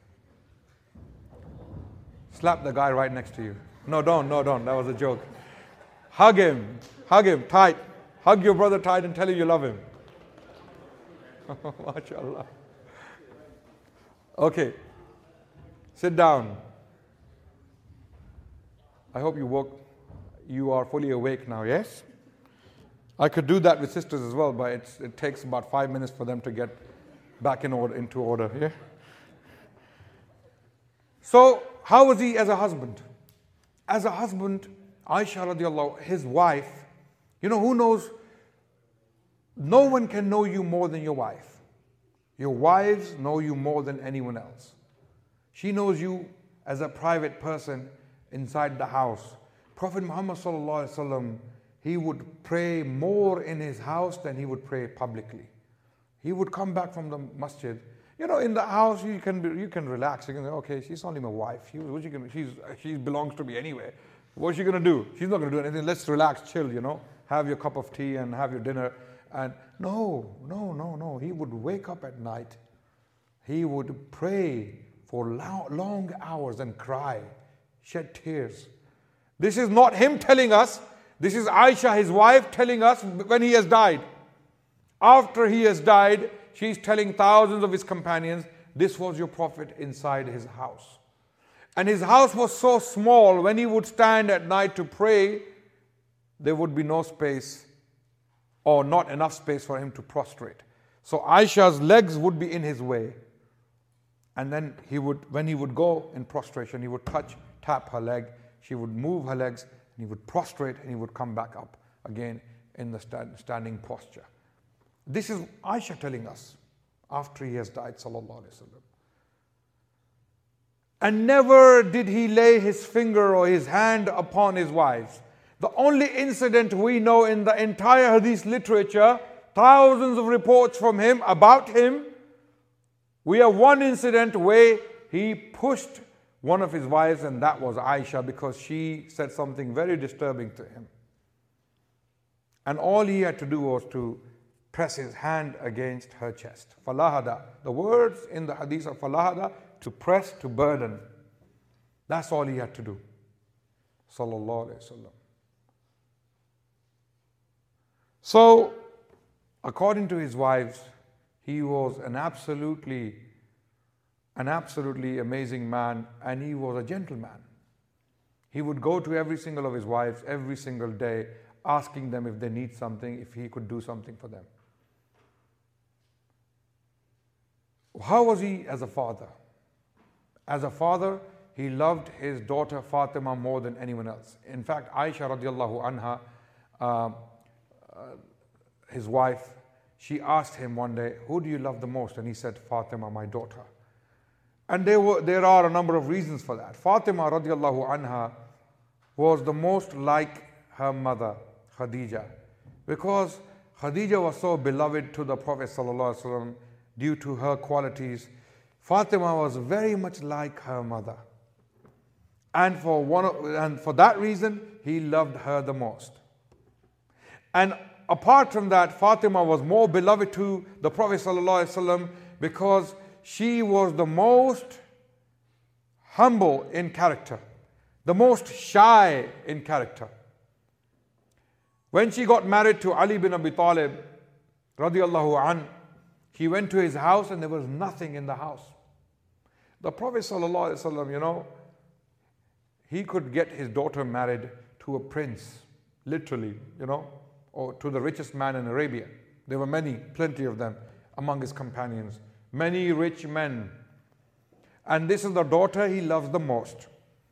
Slap the guy right next to you. No, don't, no, don't. That was a joke. Hug him. Hug him tight. Hug your brother tight and tell him you love him. MashaAllah. Okay. Sit down. I hope you woke. You are fully awake now, yes? I could do that with sisters as well, but it's, it takes about five minutes for them to get back in order, into order. Yeah? So, how was he as a husband? As a husband, Aisha radiallahu, his wife, you know who knows? No one can know you more than your wife. Your wives know you more than anyone else. She knows you as a private person inside the house. Prophet Muhammad sallallahu alaihi wasallam, he would pray more in his house than he would pray publicly. He would come back from the masjid. You know, in the house you can be, you can relax. You can say, okay, she's only my wife. She, what she, gonna, she's, she belongs to me anyway. What's she going to do? She's not going to do anything. Let's relax, chill, you know. Have your cup of tea and have your dinner. And no, no, no, no. He would wake up at night. He would pray for long, long hours and cry, shed tears. This is not him telling us. This is Aisha, his wife, telling us when he has died. After he has died, she's telling thousands of his companions, this was your Prophet inside his house. And his house was so small, when he would stand at night to pray, there would be no space or not enough space for him to prostrate. So Aisha's legs would be in his way. And then he would, when he would go in prostration, he would touch, tap her leg, she would move her legs, and he would prostrate and he would come back up again in the stand, standing posture. This is Aisha telling us after he has died, sallallahu alaihi wasallam. And never did he lay his finger or his hand upon his wives. The only incident we know in the entire hadith literature, thousands of reports from him about him, we have one incident where he pushed one of his wives, and that was Aisha, because she said something very disturbing to him. And all he had to do was to press his hand against her chest. Falahada. The words in the hadith of falahada, to press, to burden. That's all he had to do. Sallallahu alayhi wa sallam. So, according to his wives, he was an absolutely, an absolutely amazing man, and he was a gentleman. He would go to every single of his wives every single day, asking them if they need something, if he could do something for them. How was he as a father? As a father, he loved his daughter Fatima more than anyone else. In fact, Aisha radiallahu anha, uh, uh, his wife, she asked him one day, who do you love the most? And he said, Fatima, my daughter. And there were there are a number of reasons for that. Fatima radiallahu anha was the most like her mother, Khadija, because Khadija was so beloved to the Prophet sallallahu alaihi wasallam due to her qualities. Fatima was very much like her mother. And for one of, and for that reason, he loved her the most. And apart from that, Fatima was more beloved to the Prophet ﷺ because she was the most humble in character, the most shy in character. When she got married to Ali bin Abi Talib, radiallahu an, he went to his house and there was nothing in the house. The Prophet ﷺ, you know, he could get his daughter married to a prince, literally, you know, or to the richest man in Arabia. There were many, plenty of them among his companions. Many rich men. And this is the daughter he loves the most.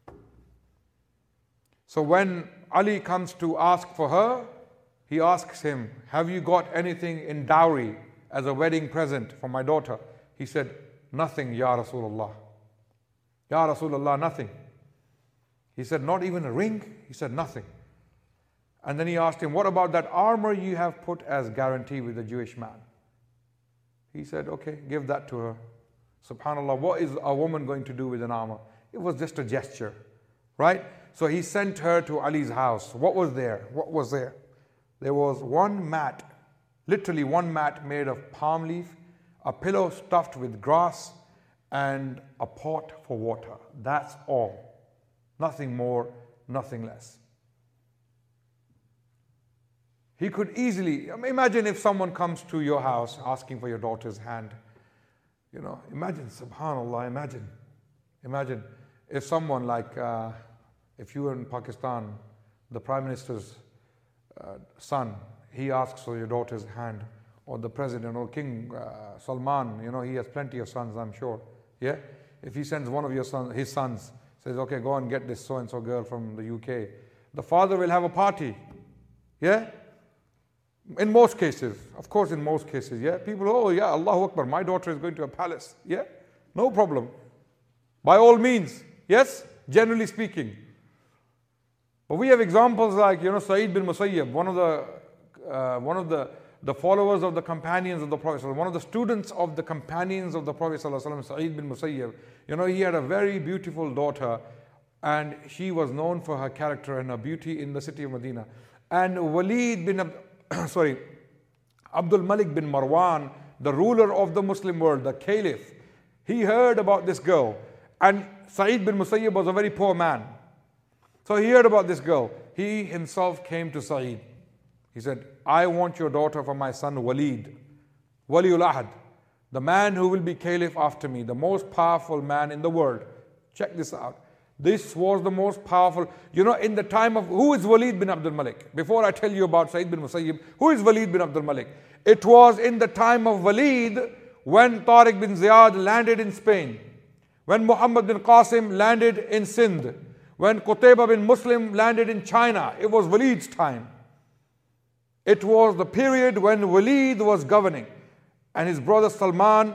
So when Ali comes to ask for her, he asks him, have you got anything in dowry as a wedding present for my daughter? He said, nothing, Ya Rasulullah. Ya Rasulullah, nothing. He said, not even a ring? He said, nothing. And then he asked him, what about that armor you have put as guarantee with the Jewish man? He said, okay, give that to her. SubhanAllah, what is a woman going to do with an armor? It was just a gesture, right? So he sent her to Ali's house. What was there? What was there? There was one mat, literally one mat made of palm leaf, a pillow stuffed with grass, and a pot for water. That's all. Nothing more, nothing less. He could easily, imagine if someone comes to your house asking for your daughter's hand. You know, imagine, subhanAllah, imagine. Imagine if someone like, uh, if you were in Pakistan, the Prime Minister's uh, son, he asks for your daughter's hand, or the President, or King uh, Salman, you know, he has plenty of sons, I'm sure. Yeah? If he sends one of your sons, his sons, says, okay, go and get this so-and-so girl from the U K, the father will have a party. Yeah? In most cases, of course in most cases, yeah? People, oh yeah, Allahu Akbar, my daughter is going to a palace. Yeah? No problem. By all means, yes? Generally speaking. But we have examples like, you know, Sa'id bin Musayyib, one of the, uh, one of the, the followers of the companions of the Prophet, one of the students of the companions of the Prophet, Sa'id bin Musayyib. You know, he had a very beautiful daughter, and she was known for her character and her beauty in the city of Medina. And Walid bin, sorry, Abdul Malik bin Marwan, the ruler of the Muslim world, the caliph, he heard about this girl. And Sa'id bin Musayyib was a very poor man. So he heard about this girl. He himself came to Sa'id. He said, I want your daughter for my son Walid, Waliul Ahad, the man who will be caliph after me, the most powerful man in the world. Check this out. This was the most powerful, you know, in the time of, who is Walid bin Abdul Malik? Before I tell you about Sa'id bin Musayyib, who is Walid bin Abdul Malik? It was in the time of Walid when Tariq bin Ziyad landed in Spain, when Muhammad bin Qasim landed in Sindh, when Qutayba bin Muslim landed in China. It was Walid's time. It was the period when Walid was governing, and his brother Salman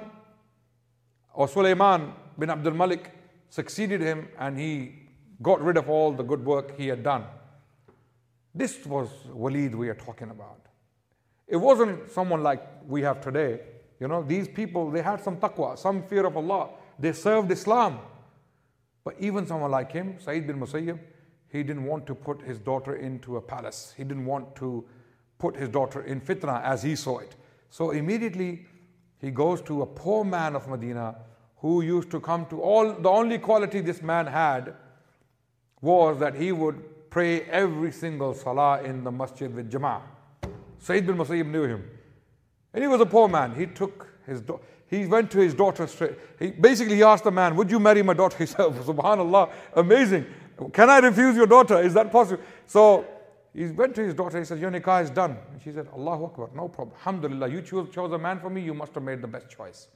or Sulaiman bin Abdul Malik succeeded him, and he got rid of all the good work he had done. This was Walid we are talking about. It wasn't someone like we have today. You know, these people, they had some taqwa, some fear of Allah. They served Islam. But even someone like him, Sa'id bin Musayyib, he didn't want to put his daughter into a palace. He didn't want to put his daughter in fitna as he saw it. So immediately he goes to a poor man of Medina who used to come to all, the only quality this man had was that he would pray every single salah in the masjid with jama'ah. Sa'id bin Musayyib knew him. And he was a poor man. He took his daughter. He went to his daughter straight. He, basically, he asked the man, would you marry my daughter? He said, subhanallah, amazing. Can I refuse your daughter? Is that possible? So he went to his daughter. He said, your nikah is done. And she said, Allahu Akbar, no problem. Alhamdulillah, you chose, chose a man for me. You must have made the best choice.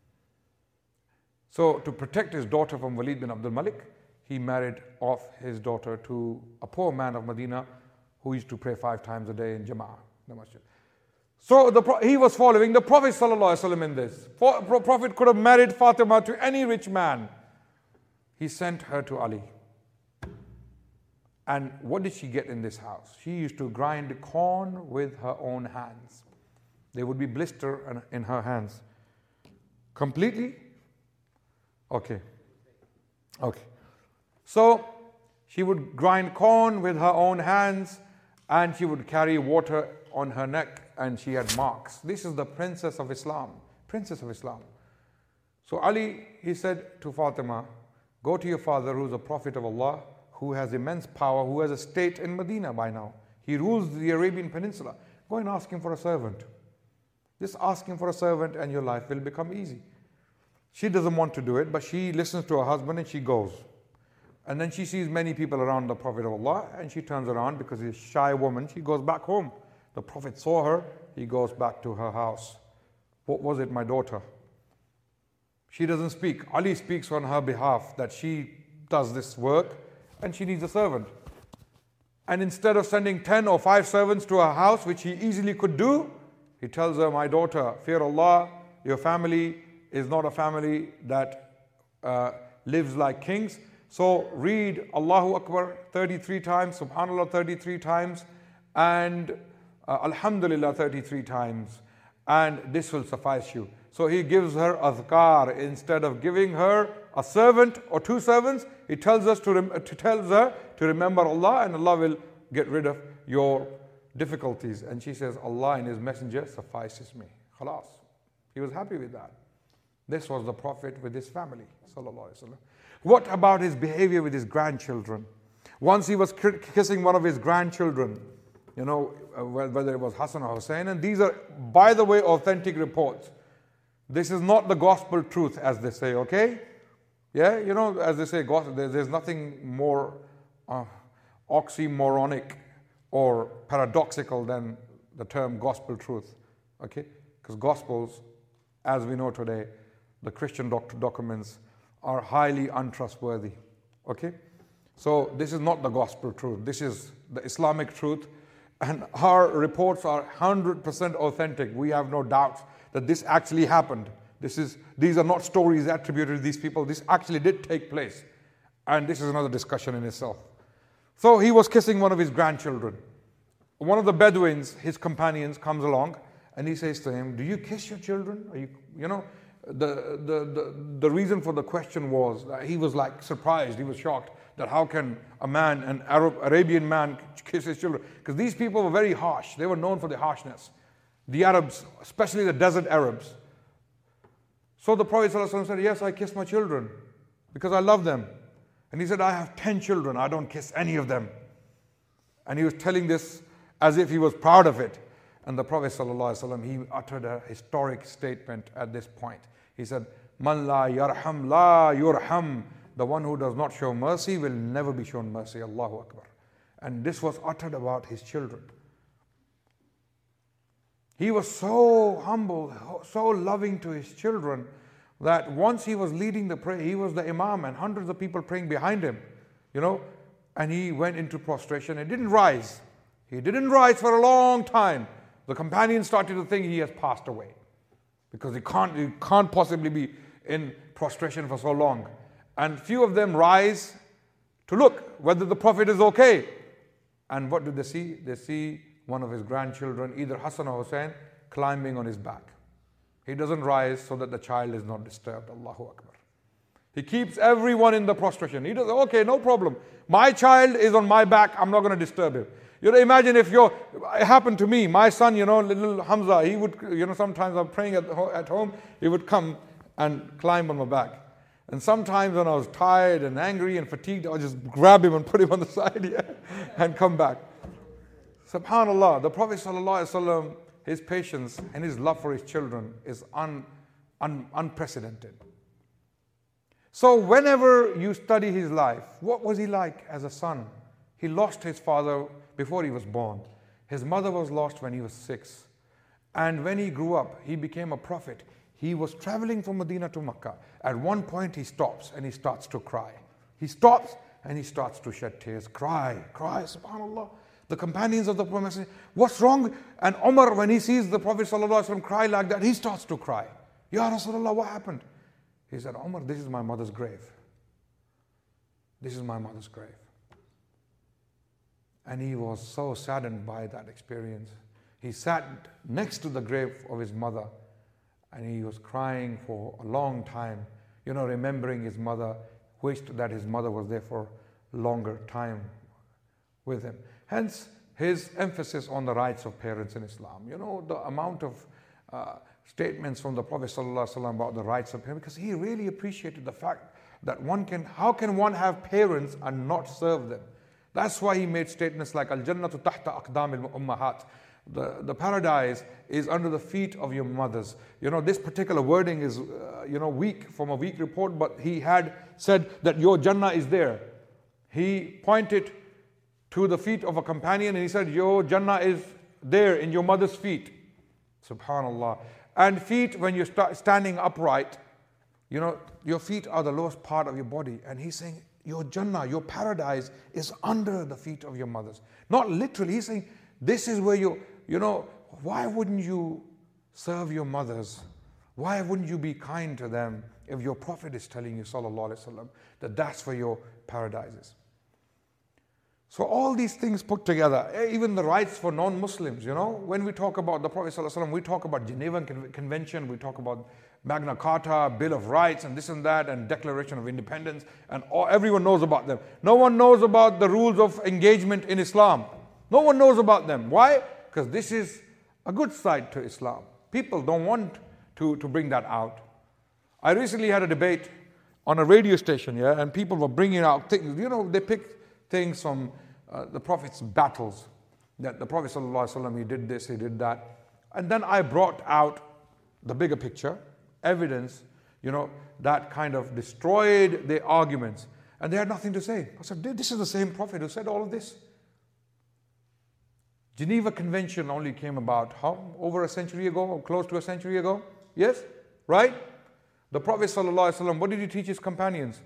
So to protect his daughter from Walid bin Abdul Malik, he married off his daughter to a poor man of Medina who used to pray five times a day in Jama'ah, the masjid. So the, he was following the Prophet ﷺ in this. The Prophet could have married Fatima to any rich man. He sent her to Ali. And what did she get in this house? She used to grind corn with her own hands. There would be blister in her hands. Completely? Okay. Okay. So she would grind corn with her own hands, and she would carry water on her neck, and she had marks. This is the princess of Islam. Princess of Islam. So Ali, he said to Fatima, go to your father who is a prophet of Allah, who has immense power, who has a state in Medina by now. He rules the Arabian Peninsula. Go and ask him for a servant. Just ask him for a servant and your life will become easy. She doesn't want to do it, but she listens to her husband and she goes. And then she sees many people around the Prophet of Allah, and she turns around because she's a shy woman. She goes back home. The Prophet saw her. He goes back to her house. What was it, my daughter? She doesn't speak. Ali speaks on her behalf that she does this work and she needs a servant. And instead of sending ten or five servants to her house, which he easily could do, he tells her, my daughter, fear Allah, your family is not a family that uh, lives like kings. So read Allahu Akbar thirty-three times, Subhanallah thirty-three times, and uh, Alhamdulillah thirty-three times, and this will suffice you. So he gives her azkar. Instead of giving her a servant or two servants, he tells us to, rem- to tells her to remember Allah, and Allah will get rid of your difficulties. And she says, Allah and His Messenger suffices me. Khalas. He was happy with that. This was the Prophet with his family, sallallahu alaihi wasallam. What about his behavior with his grandchildren? Once he was kissing one of his grandchildren, you know, whether it was Hassan or Hussein, and these are, by the way, authentic reports. This is not the gospel truth, as they say, okay? Yeah, you know, as they say, gospel, there's nothing more uh, oxymoronic or paradoxical than the term gospel truth, okay? Because gospels, as we know today, the Christian doc- documents are highly untrustworthy, okay? So this is not the gospel truth. This is the Islamic truth. And our reports are one hundred percent authentic. We have no doubts that this actually happened. This is, these are not stories attributed to these people. This actually did take place. And this is another discussion in itself. So he was kissing one of his grandchildren. One of the Bedouins, his companions, comes along and he says to him, do you kiss your children? Are you, you know, the, the, the, the reason for the question was that he was like surprised, he was shocked that how can a man, an Arab, Arabian man kiss his children? Because these people were very harsh. They were known for their harshness. The Arabs, especially the desert Arabs. So the Prophet ﷺ said, yes, I kiss my children because I love them. And he said, I have ten children, I don't kiss any of them. And he was telling this as if he was proud of it. And the Prophet ﷺ, he uttered a historic statement at this point. He said, Man la yarham la yurham. The one who does not show mercy will never be shown mercy. Allahu Akbar. And this was uttered about his children. He was so humble, so loving to his children, that once he was leading the prayer, he was the imam and hundreds of people praying behind him, you know, and he went into prostration and didn't rise. He didn't rise for a long time. The companions started to think he has passed away because he can't, he can't possibly be in prostration for so long. And few of them rise to look whether the Prophet is okay. And what do they see? They see one of his grandchildren, either Hassan or Hussein, climbing on his back. He doesn't rise so that the child is not disturbed. Allahu Akbar. He keeps everyone in the prostration. He does, okay, no problem. My child is on my back, I'm not going to disturb him. You know, imagine if you're, it happened to me, my son, you know, little Hamza, he would, you know, sometimes I'm praying at, at home, he would come and climb on my back. And sometimes when I was tired and angry and fatigued, I would just grab him and put him on the side here and come back. SubhanAllah, the Prophet ﷺ, his patience and his love for his children is un, un, unprecedented. So whenever you study his life, what was he like as a son? He lost his father before he was born. His mother was lost when he was six. And when he grew up, he became a prophet. He was traveling from Medina to Makkah. At one point he stops and he starts to cry. He stops and he starts to shed tears. Cry, cry, subhanAllah. The companions of the Prophet say, what's wrong? And Umar, when he sees the Prophet ﷺ cry like that, he starts to cry. Ya Rasulullah, what happened? He said, Umar, this is my mother's grave. This is my mother's grave. And he was so saddened by that experience. He sat next to the grave of his mother and he was crying for a long time, you know, remembering his mother, wished that his mother was there for longer time with him. Hence, his emphasis on the rights of parents in Islam. You know, the amount of uh, statements from the Prophet ﷺ about the rights of parents, because he really appreciated the fact that one can, how can one have parents and not serve them? That's why he made statements like, Al-Jannatu tahta aqdam al-ummahat. The, the paradise is under the feet of your mothers. You know, this particular wording is, uh, you know, weak, from a weak report, but he had said that your Jannah is there. He pointed to the feet of a companion and he said, your Jannah is there in your mother's feet. Subhanallah. And feet, when you're st- standing upright, you know, your feet are the lowest part of your body. And he's saying, your Jannah, your paradise is under the feet of your mothers. Not literally, he's saying, this is where you, you know, why wouldn't you serve your mothers? Why wouldn't you be kind to them if your Prophet is telling you, sallallahu alaihi wasallam, that that's where your paradise is? So all these things put together, even the rights for non-Muslims, you know, when we talk about the Prophet sallallahu alaihi wasallam, we talk about Geneva Convention, we talk about Magna Carta, Bill of Rights, and this and that, and Declaration of Independence, and all, everyone knows about them. No one knows about the rules of engagement in Islam. No one knows about them. Why? Because this is a good side to Islam. People don't want to, to bring that out. I recently had a debate on a radio station, yeah, and people were bringing out things, you know, they pick things from uh, the Prophet's battles, that the Prophet ﷺ, he did this, he did that. And then I brought out the bigger picture, evidence, you know, that kind of destroyed their arguments. And they had nothing to say. I said, this is the same Prophet who said all of this. Geneva Convention only came about, how, over a century ago, or close to a century ago? Yes? Right? The Prophet ﷺ, what did he teach his companions?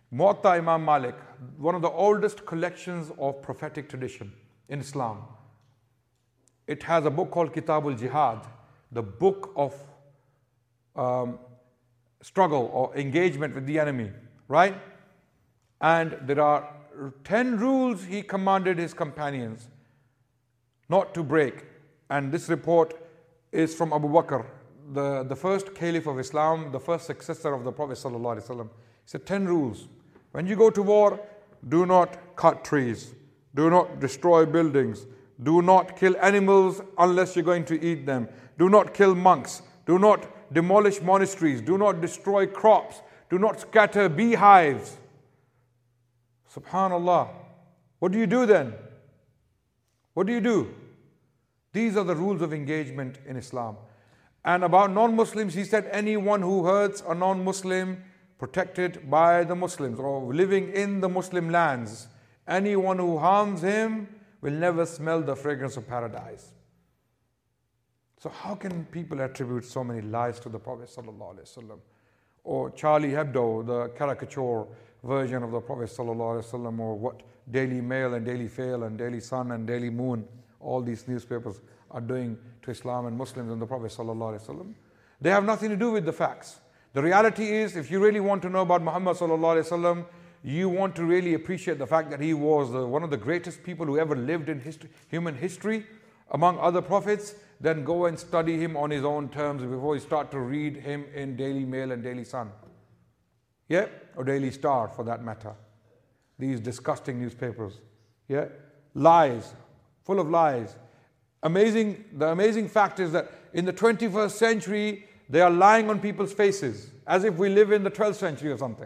Muwatta Imam Malik, one of the oldest collections of prophetic tradition in Islam. It has a book called Kitabul Jihad, the book of um, struggle or engagement with the enemy, right? And there are ten rules he commanded his companions not to break. And this report is from Abu Bakr, the, the first caliph of Islam, the first successor of the Prophet ﷺ. He said ten rules. When you go to war, do not cut trees, do not destroy buildings, do not kill animals unless you're going to eat them, do not kill monks, do not demolish monasteries, do not destroy crops, do not scatter beehives. Subhanallah. What do you do then? What do you do? These are the rules of engagement in Islam. And about non-Muslims, he said, anyone who hurts a non-Muslim protected by the Muslims or living in the Muslim lands, anyone who harms him will never smell the fragrance of paradise. So how can people attribute so many lies to the Prophet ﷺ? Or Charlie Hebdo, the caricature version of the Prophet ﷺ, or what Daily Mail and Daily Fail and Daily Sun and Daily Moon, all these newspapers are doing to Islam and Muslims and the Prophet ﷺ. They have nothing to do with the facts. The reality is, if you really want to know about Muhammad ﷺ, you want to really appreciate the fact that he was the, one of the greatest people who ever lived in history, human history, among other prophets, then go and study him on his own terms before you start to read him in Daily Mail and Daily Sun. Yeah? Or Daily Star for that matter. These disgusting newspapers. Yeah? Lies. Full of lies. Amazing, the amazing fact is that in the twenty-first century, they are lying on people's faces as if we live in the twelfth century or something.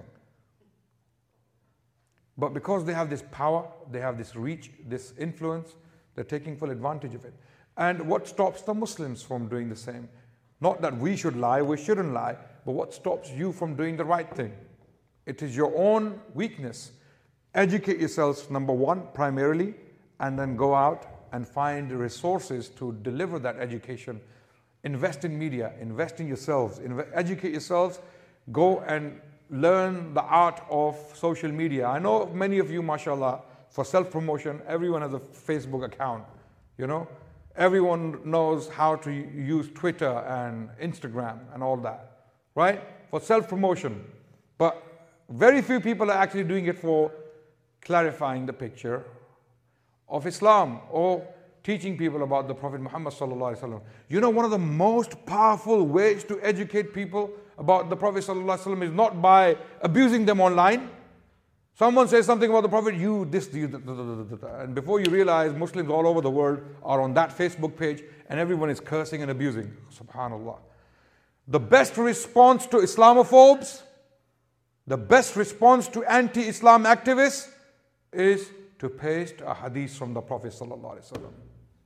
But because they have this power, they have this reach, this influence, they're taking full advantage of it. And what stops the Muslims from doing the same? Not that we should lie, we shouldn't lie, but what stops you from doing the right thing? It is your own weakness. Educate yourselves, number one, primarily, and then go out and find resources to deliver that education. Invest in media, invest in yourselves, inve- educate yourselves, go and learn the art of social media. I know many of you, mashallah, for self-promotion, everyone has a Facebook account, you know. Everyone knows how to use Twitter and Instagram and all that, right? For self-promotion. But very few people are actually doing it for clarifying the picture of Islam or teaching people about the Prophet Muhammad sallallahu alaihi wasallam. You know, one of the most powerful ways to educate people about the Prophet sallallahu alaihi wasallam is not by abusing them online. Someone says something about the Prophet, you this, you, da, da, da, da, da, and before you realize, Muslims all over the world are on that Facebook page and everyone is cursing and abusing. Subhanallah. The best response to Islamophobes, the best response to anti-Islam activists is to paste a hadith from the Prophet sallallahu alaihi wasallam.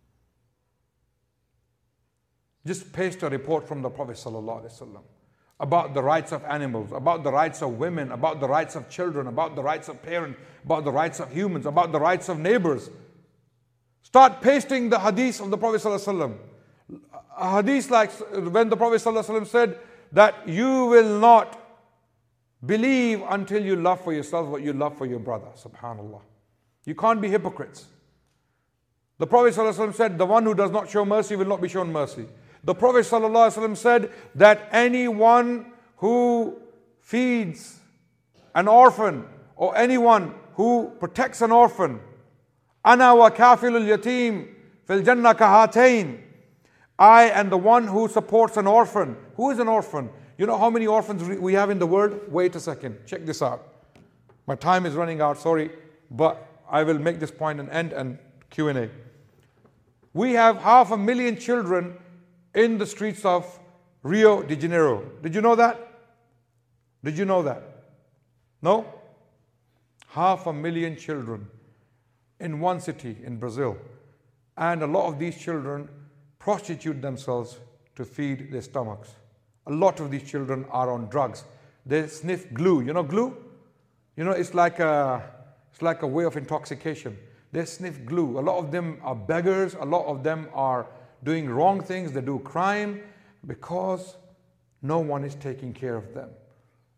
Just paste a report from the Prophet sallallahu alaihi wasallam about the rights of animals, about the rights of women, about the rights of children, about the rights of parents, about the rights of humans, about the rights of neighbors. Start pasting the hadith of the Prophet ﷺ. A hadith like when the Prophet ﷺ said that you will not believe until you love for yourself what you love for your brother. Subhanallah. You can't be hypocrites. The Prophet ﷺ said, the one who does not show mercy will not be shown mercy. The Prophet ﷺ said that anyone who feeds an orphan or anyone who protects an orphan, ana wa kafilul yatim fil jannah kahatain, I and the one who supports an orphan. Who is an orphan? You know how many orphans we have in the world? Wait a second, check this out. My time is running out, sorry, but I will make this point and end and Q and A. We have half a million children in the streets of Rio de Janeiro. Did you know that? Did you know that? No? Half a million children in one city in Brazil. And a lot of these children prostitute themselves to feed their stomachs. A lot of these children are on drugs. They sniff glue. You know glue? You know, it's like a, it's like a way of intoxication. They sniff glue. A lot of them are beggars. A lot of them are doing wrong things. They do crime because no one is taking care of them.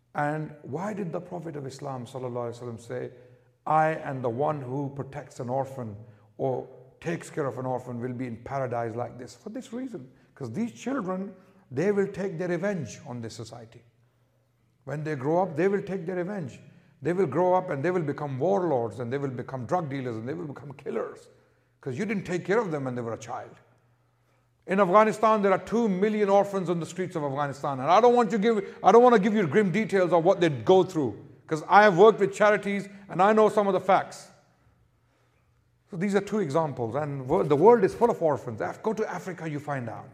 And why did the Prophet of Islam sallallahu alaihi wasallam say, I and the one who protects an orphan or takes care of an orphan will be in paradise like this? For this reason, because these children, they will take their revenge on this society. When they grow up, they will take their revenge. They will grow up and they will become warlords, and they will become drug dealers, and they will become killers, because you didn't take care of them when they were a child. In Afghanistan, there are two million orphans on the streets of Afghanistan. And I don't want to give, I don't want to give you grim details of what they go through, because I have worked with charities and I know some of the facts. So these are two examples. And the world is full of orphans. Go to Africa, you find out.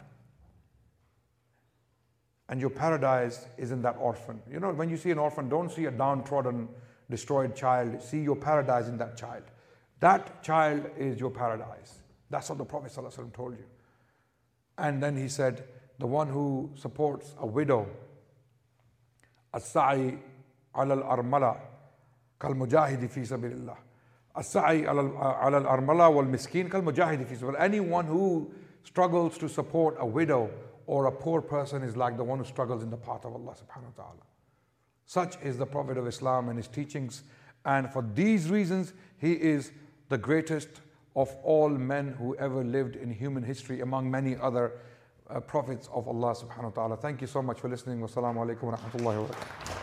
And your paradise is in that orphan. You know, when you see an orphan, don't see a downtrodden, destroyed child. See your paradise in that child. That child is your paradise. That's what the Prophet ﷺ told you. And then he said, the one who supports a widow, as-sa'i ala al-armala kal-mujahidi fi sabilillah. As-sa'i ala al-armala wal-miskin kal-mujahidi fi sabilillah. Anyone who struggles to support a widow or a poor person is like the one who struggles in the path of Allah subhanahu wa ta'ala. Such is the Prophet of Islam and his teachings. And for these reasons, he is the greatest of all men who ever lived in human history, among many other uh, prophets of Allah subhanahu wa ta'ala. Thank you so much for listening. Wassalamu alaikum wa rahmatullahi wa barakatuh.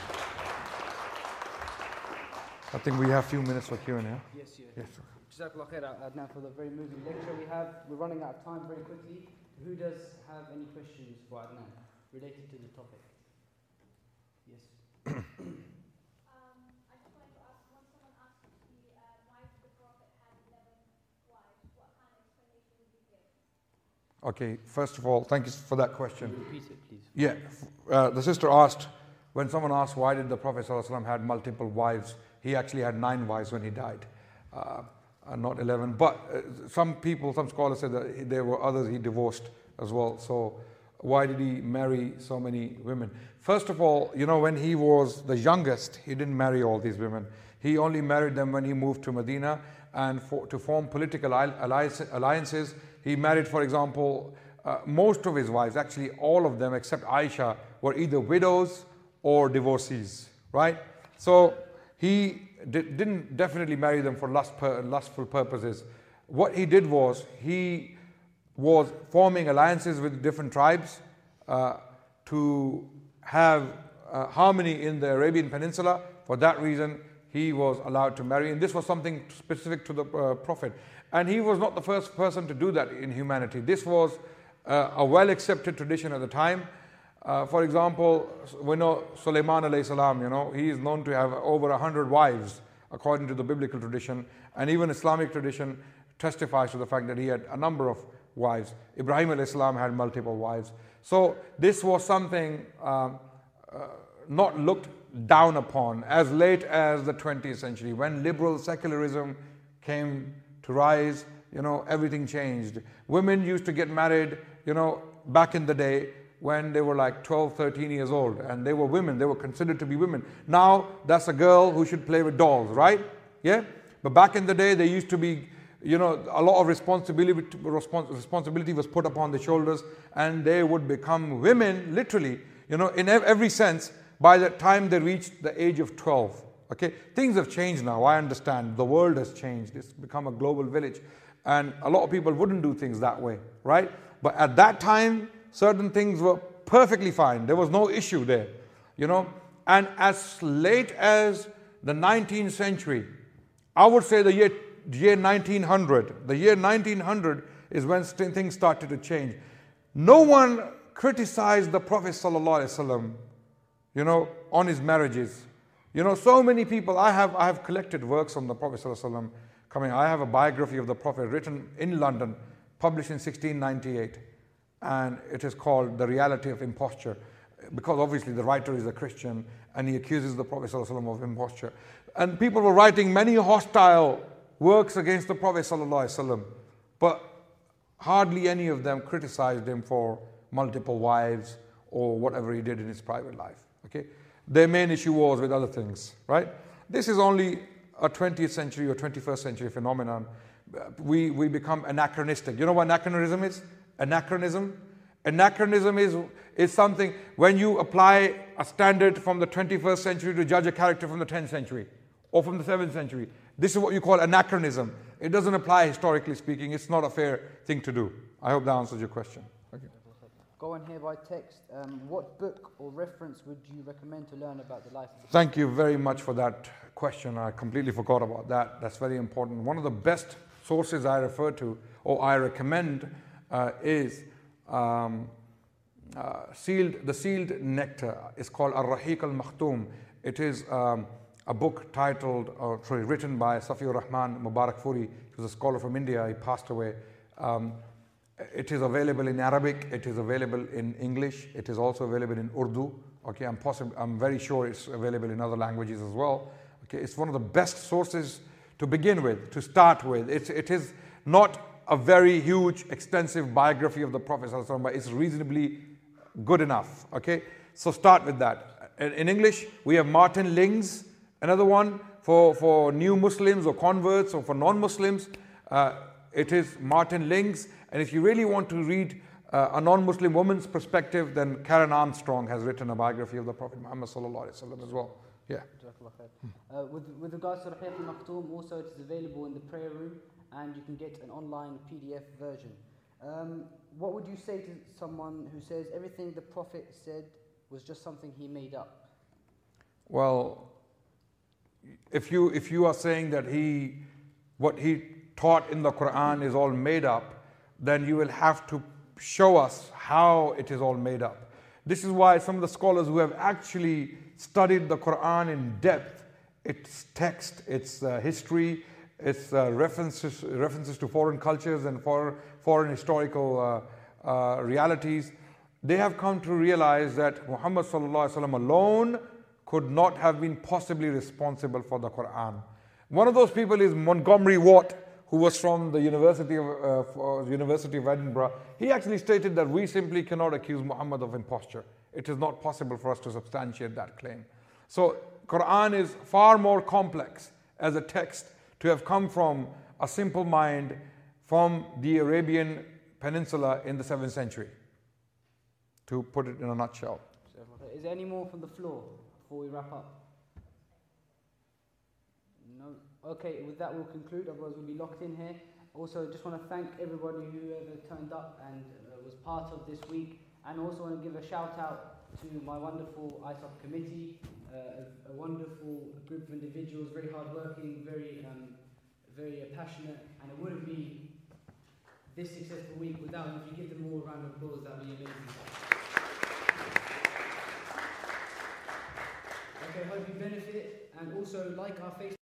I think we have a few minutes for Q and A. Yes, yes. Yes. Jazakallah khair, Adnan, for the very moving lecture we have. We're running out of time very quickly. Who does have any questions for Adnan related to the topic? Yes. Okay, first of all, thank you for that question. Repeat it, please. Yeah, uh, the sister asked, when someone asked why did the Prophet ﷺ had multiple wives, he actually had nine wives when he died, uh, uh, not eleven. But uh, some people, some scholars said that there were others he divorced as well. So why did he marry so many women? First of all, you know, when he was the youngest, he didn't marry all these women. He only married them when he moved to Medina, and for, to form political alliances. He married, for example, uh, most of his wives, actually all of them except Aisha, were either widows or divorcees, right? So he did, didn't definitely marry them for lust per, lustful purposes. What he did was, he was forming alliances with different tribes uh, to have uh, harmony in the Arabian Peninsula. For that reason, he was allowed to marry. And this was something specific to the uh, Prophet. And he was not the first person to do that in humanity. This was uh, a well-accepted tradition at the time. Uh, for example, we know Sulaiman alayhi salam, you know, he is known to have over a hundred wives according to the biblical tradition. And even Islamic tradition testifies to the fact that he had a number of wives. Ibrahim alayhi salam had multiple wives. So this was something um, uh, not looked down upon as late as the twentieth century. When liberal secularism came to rise, you know, everything changed. Women used to get married, you know, back in the day when they were like twelve, thirteen years old, and they were women, they were considered to be women. Now, that's a girl who should play with dolls, right? Yeah? But back in the day, they used to be, you know, a lot of responsibility, responsibility was put upon the shoulders, and they would become women, literally, you know, in every sense, by the time they reached the age of twelve. Okay, things have changed now, I understand. The world has changed. It's become a global village. And a lot of people wouldn't do things that way, right? But at that time, certain things were perfectly fine. There was no issue there, you know. And as late as the nineteenth century, I would say the year, year nineteen hundred, the year nineteen hundred is when things started to change. No one criticized the Prophet ﷺ, you know, on his marriages. You know, so many people, I have I have collected works on the Prophet ﷺ coming. I have a biography of the Prophet written in London, published in sixteen ninety-eight. And it is called The Reality of Imposture, because obviously the writer is a Christian and he accuses the Prophet ﷺ of imposture. And people were writing many hostile works against the Prophet ﷺ, but hardly any of them criticized him for multiple wives or whatever he did in his private life. Okay? Their main issue was with other things, right? This is only a twentieth century or twenty-first century phenomenon. We, we become anachronistic. You know what anachronism is? Anachronism. Anachronism is, is something when you apply a standard from the twenty-first century to judge a character from the tenth century or from the seventh century. This is what you call anachronism. It doesn't apply historically speaking. It's not a fair thing to do. I hope that answers your question. Thank you. Go on here by text. Um, what book or reference would you recommend to learn about the life of the Thank you very much for that question. I completely forgot about that. That's very important. One of the best sources I refer to or I recommend uh, is um, uh, sealed. The sealed nectar is called Ar-Rahiq al-Makhtoom. It is um, a book titled, or sorry, written by Safiur Rahman Mubarak Furi. He was a scholar from India. He passed away. Um, It is available in Arabic, it is available in English, it is also available in Urdu. Okay, I'm possible, I'm very sure it's available in other languages as well. Okay, it's one of the best sources to begin with, to start with. It's, it is not a very huge, extensive biography of the Prophet ﷺ, but it's reasonably good enough. Okay, so start with that. In, in English, we have Martin Ling's, another one for, for new Muslims or converts or for non-Muslims. Uh, it is Martin Ling's. And if you really want to read uh, a non-Muslim woman's perspective, then Karen Armstrong has written a biography of the Prophet Muhammad sallallahu alaihi wasallam as well. Yeah. Uh, with, with regards to Rahiq al-Makhtoom, also it is available in the prayer room, and you can get an online P D F version. Um, what would you say to someone who says everything the Prophet said was just something he made up? Well, if you if you are saying that he what he taught in the Quran is all made up, then you will have to show us how it is all made up. This is why some of the scholars who have actually studied the Quran in depth, its text, its uh, history, its uh, references, references to foreign cultures and for, foreign historical uh, uh, realities, they have come to realize that Muhammad sallallahu alaihi wasallam alone could not have been possibly responsible for the Quran. One of those people is Montgomery Watt, who was from the University of, uh, University of Edinburgh. He actually stated that we simply cannot accuse Muhammad of imposture. It is not possible for us to substantiate that claim. So Quran is far more complex as a text to have come from a simple mind from the Arabian Peninsula in the seventh century, to put it in a nutshell. Is there any more from the floor before we wrap up? No. Okay, with that we'll conclude, otherwise we'll be locked in here. Also, just want to thank everybody who ever turned up and uh, was part of this week, and also want to give a shout out to my wonderful I T O P committee, uh, a, a wonderful group of individuals, very hardworking, very um, very uh, passionate, and it wouldn't be this successful week without them. If you give them all a round of applause, that would be amazing. Okay, hope you benefit, and also like our Facebook.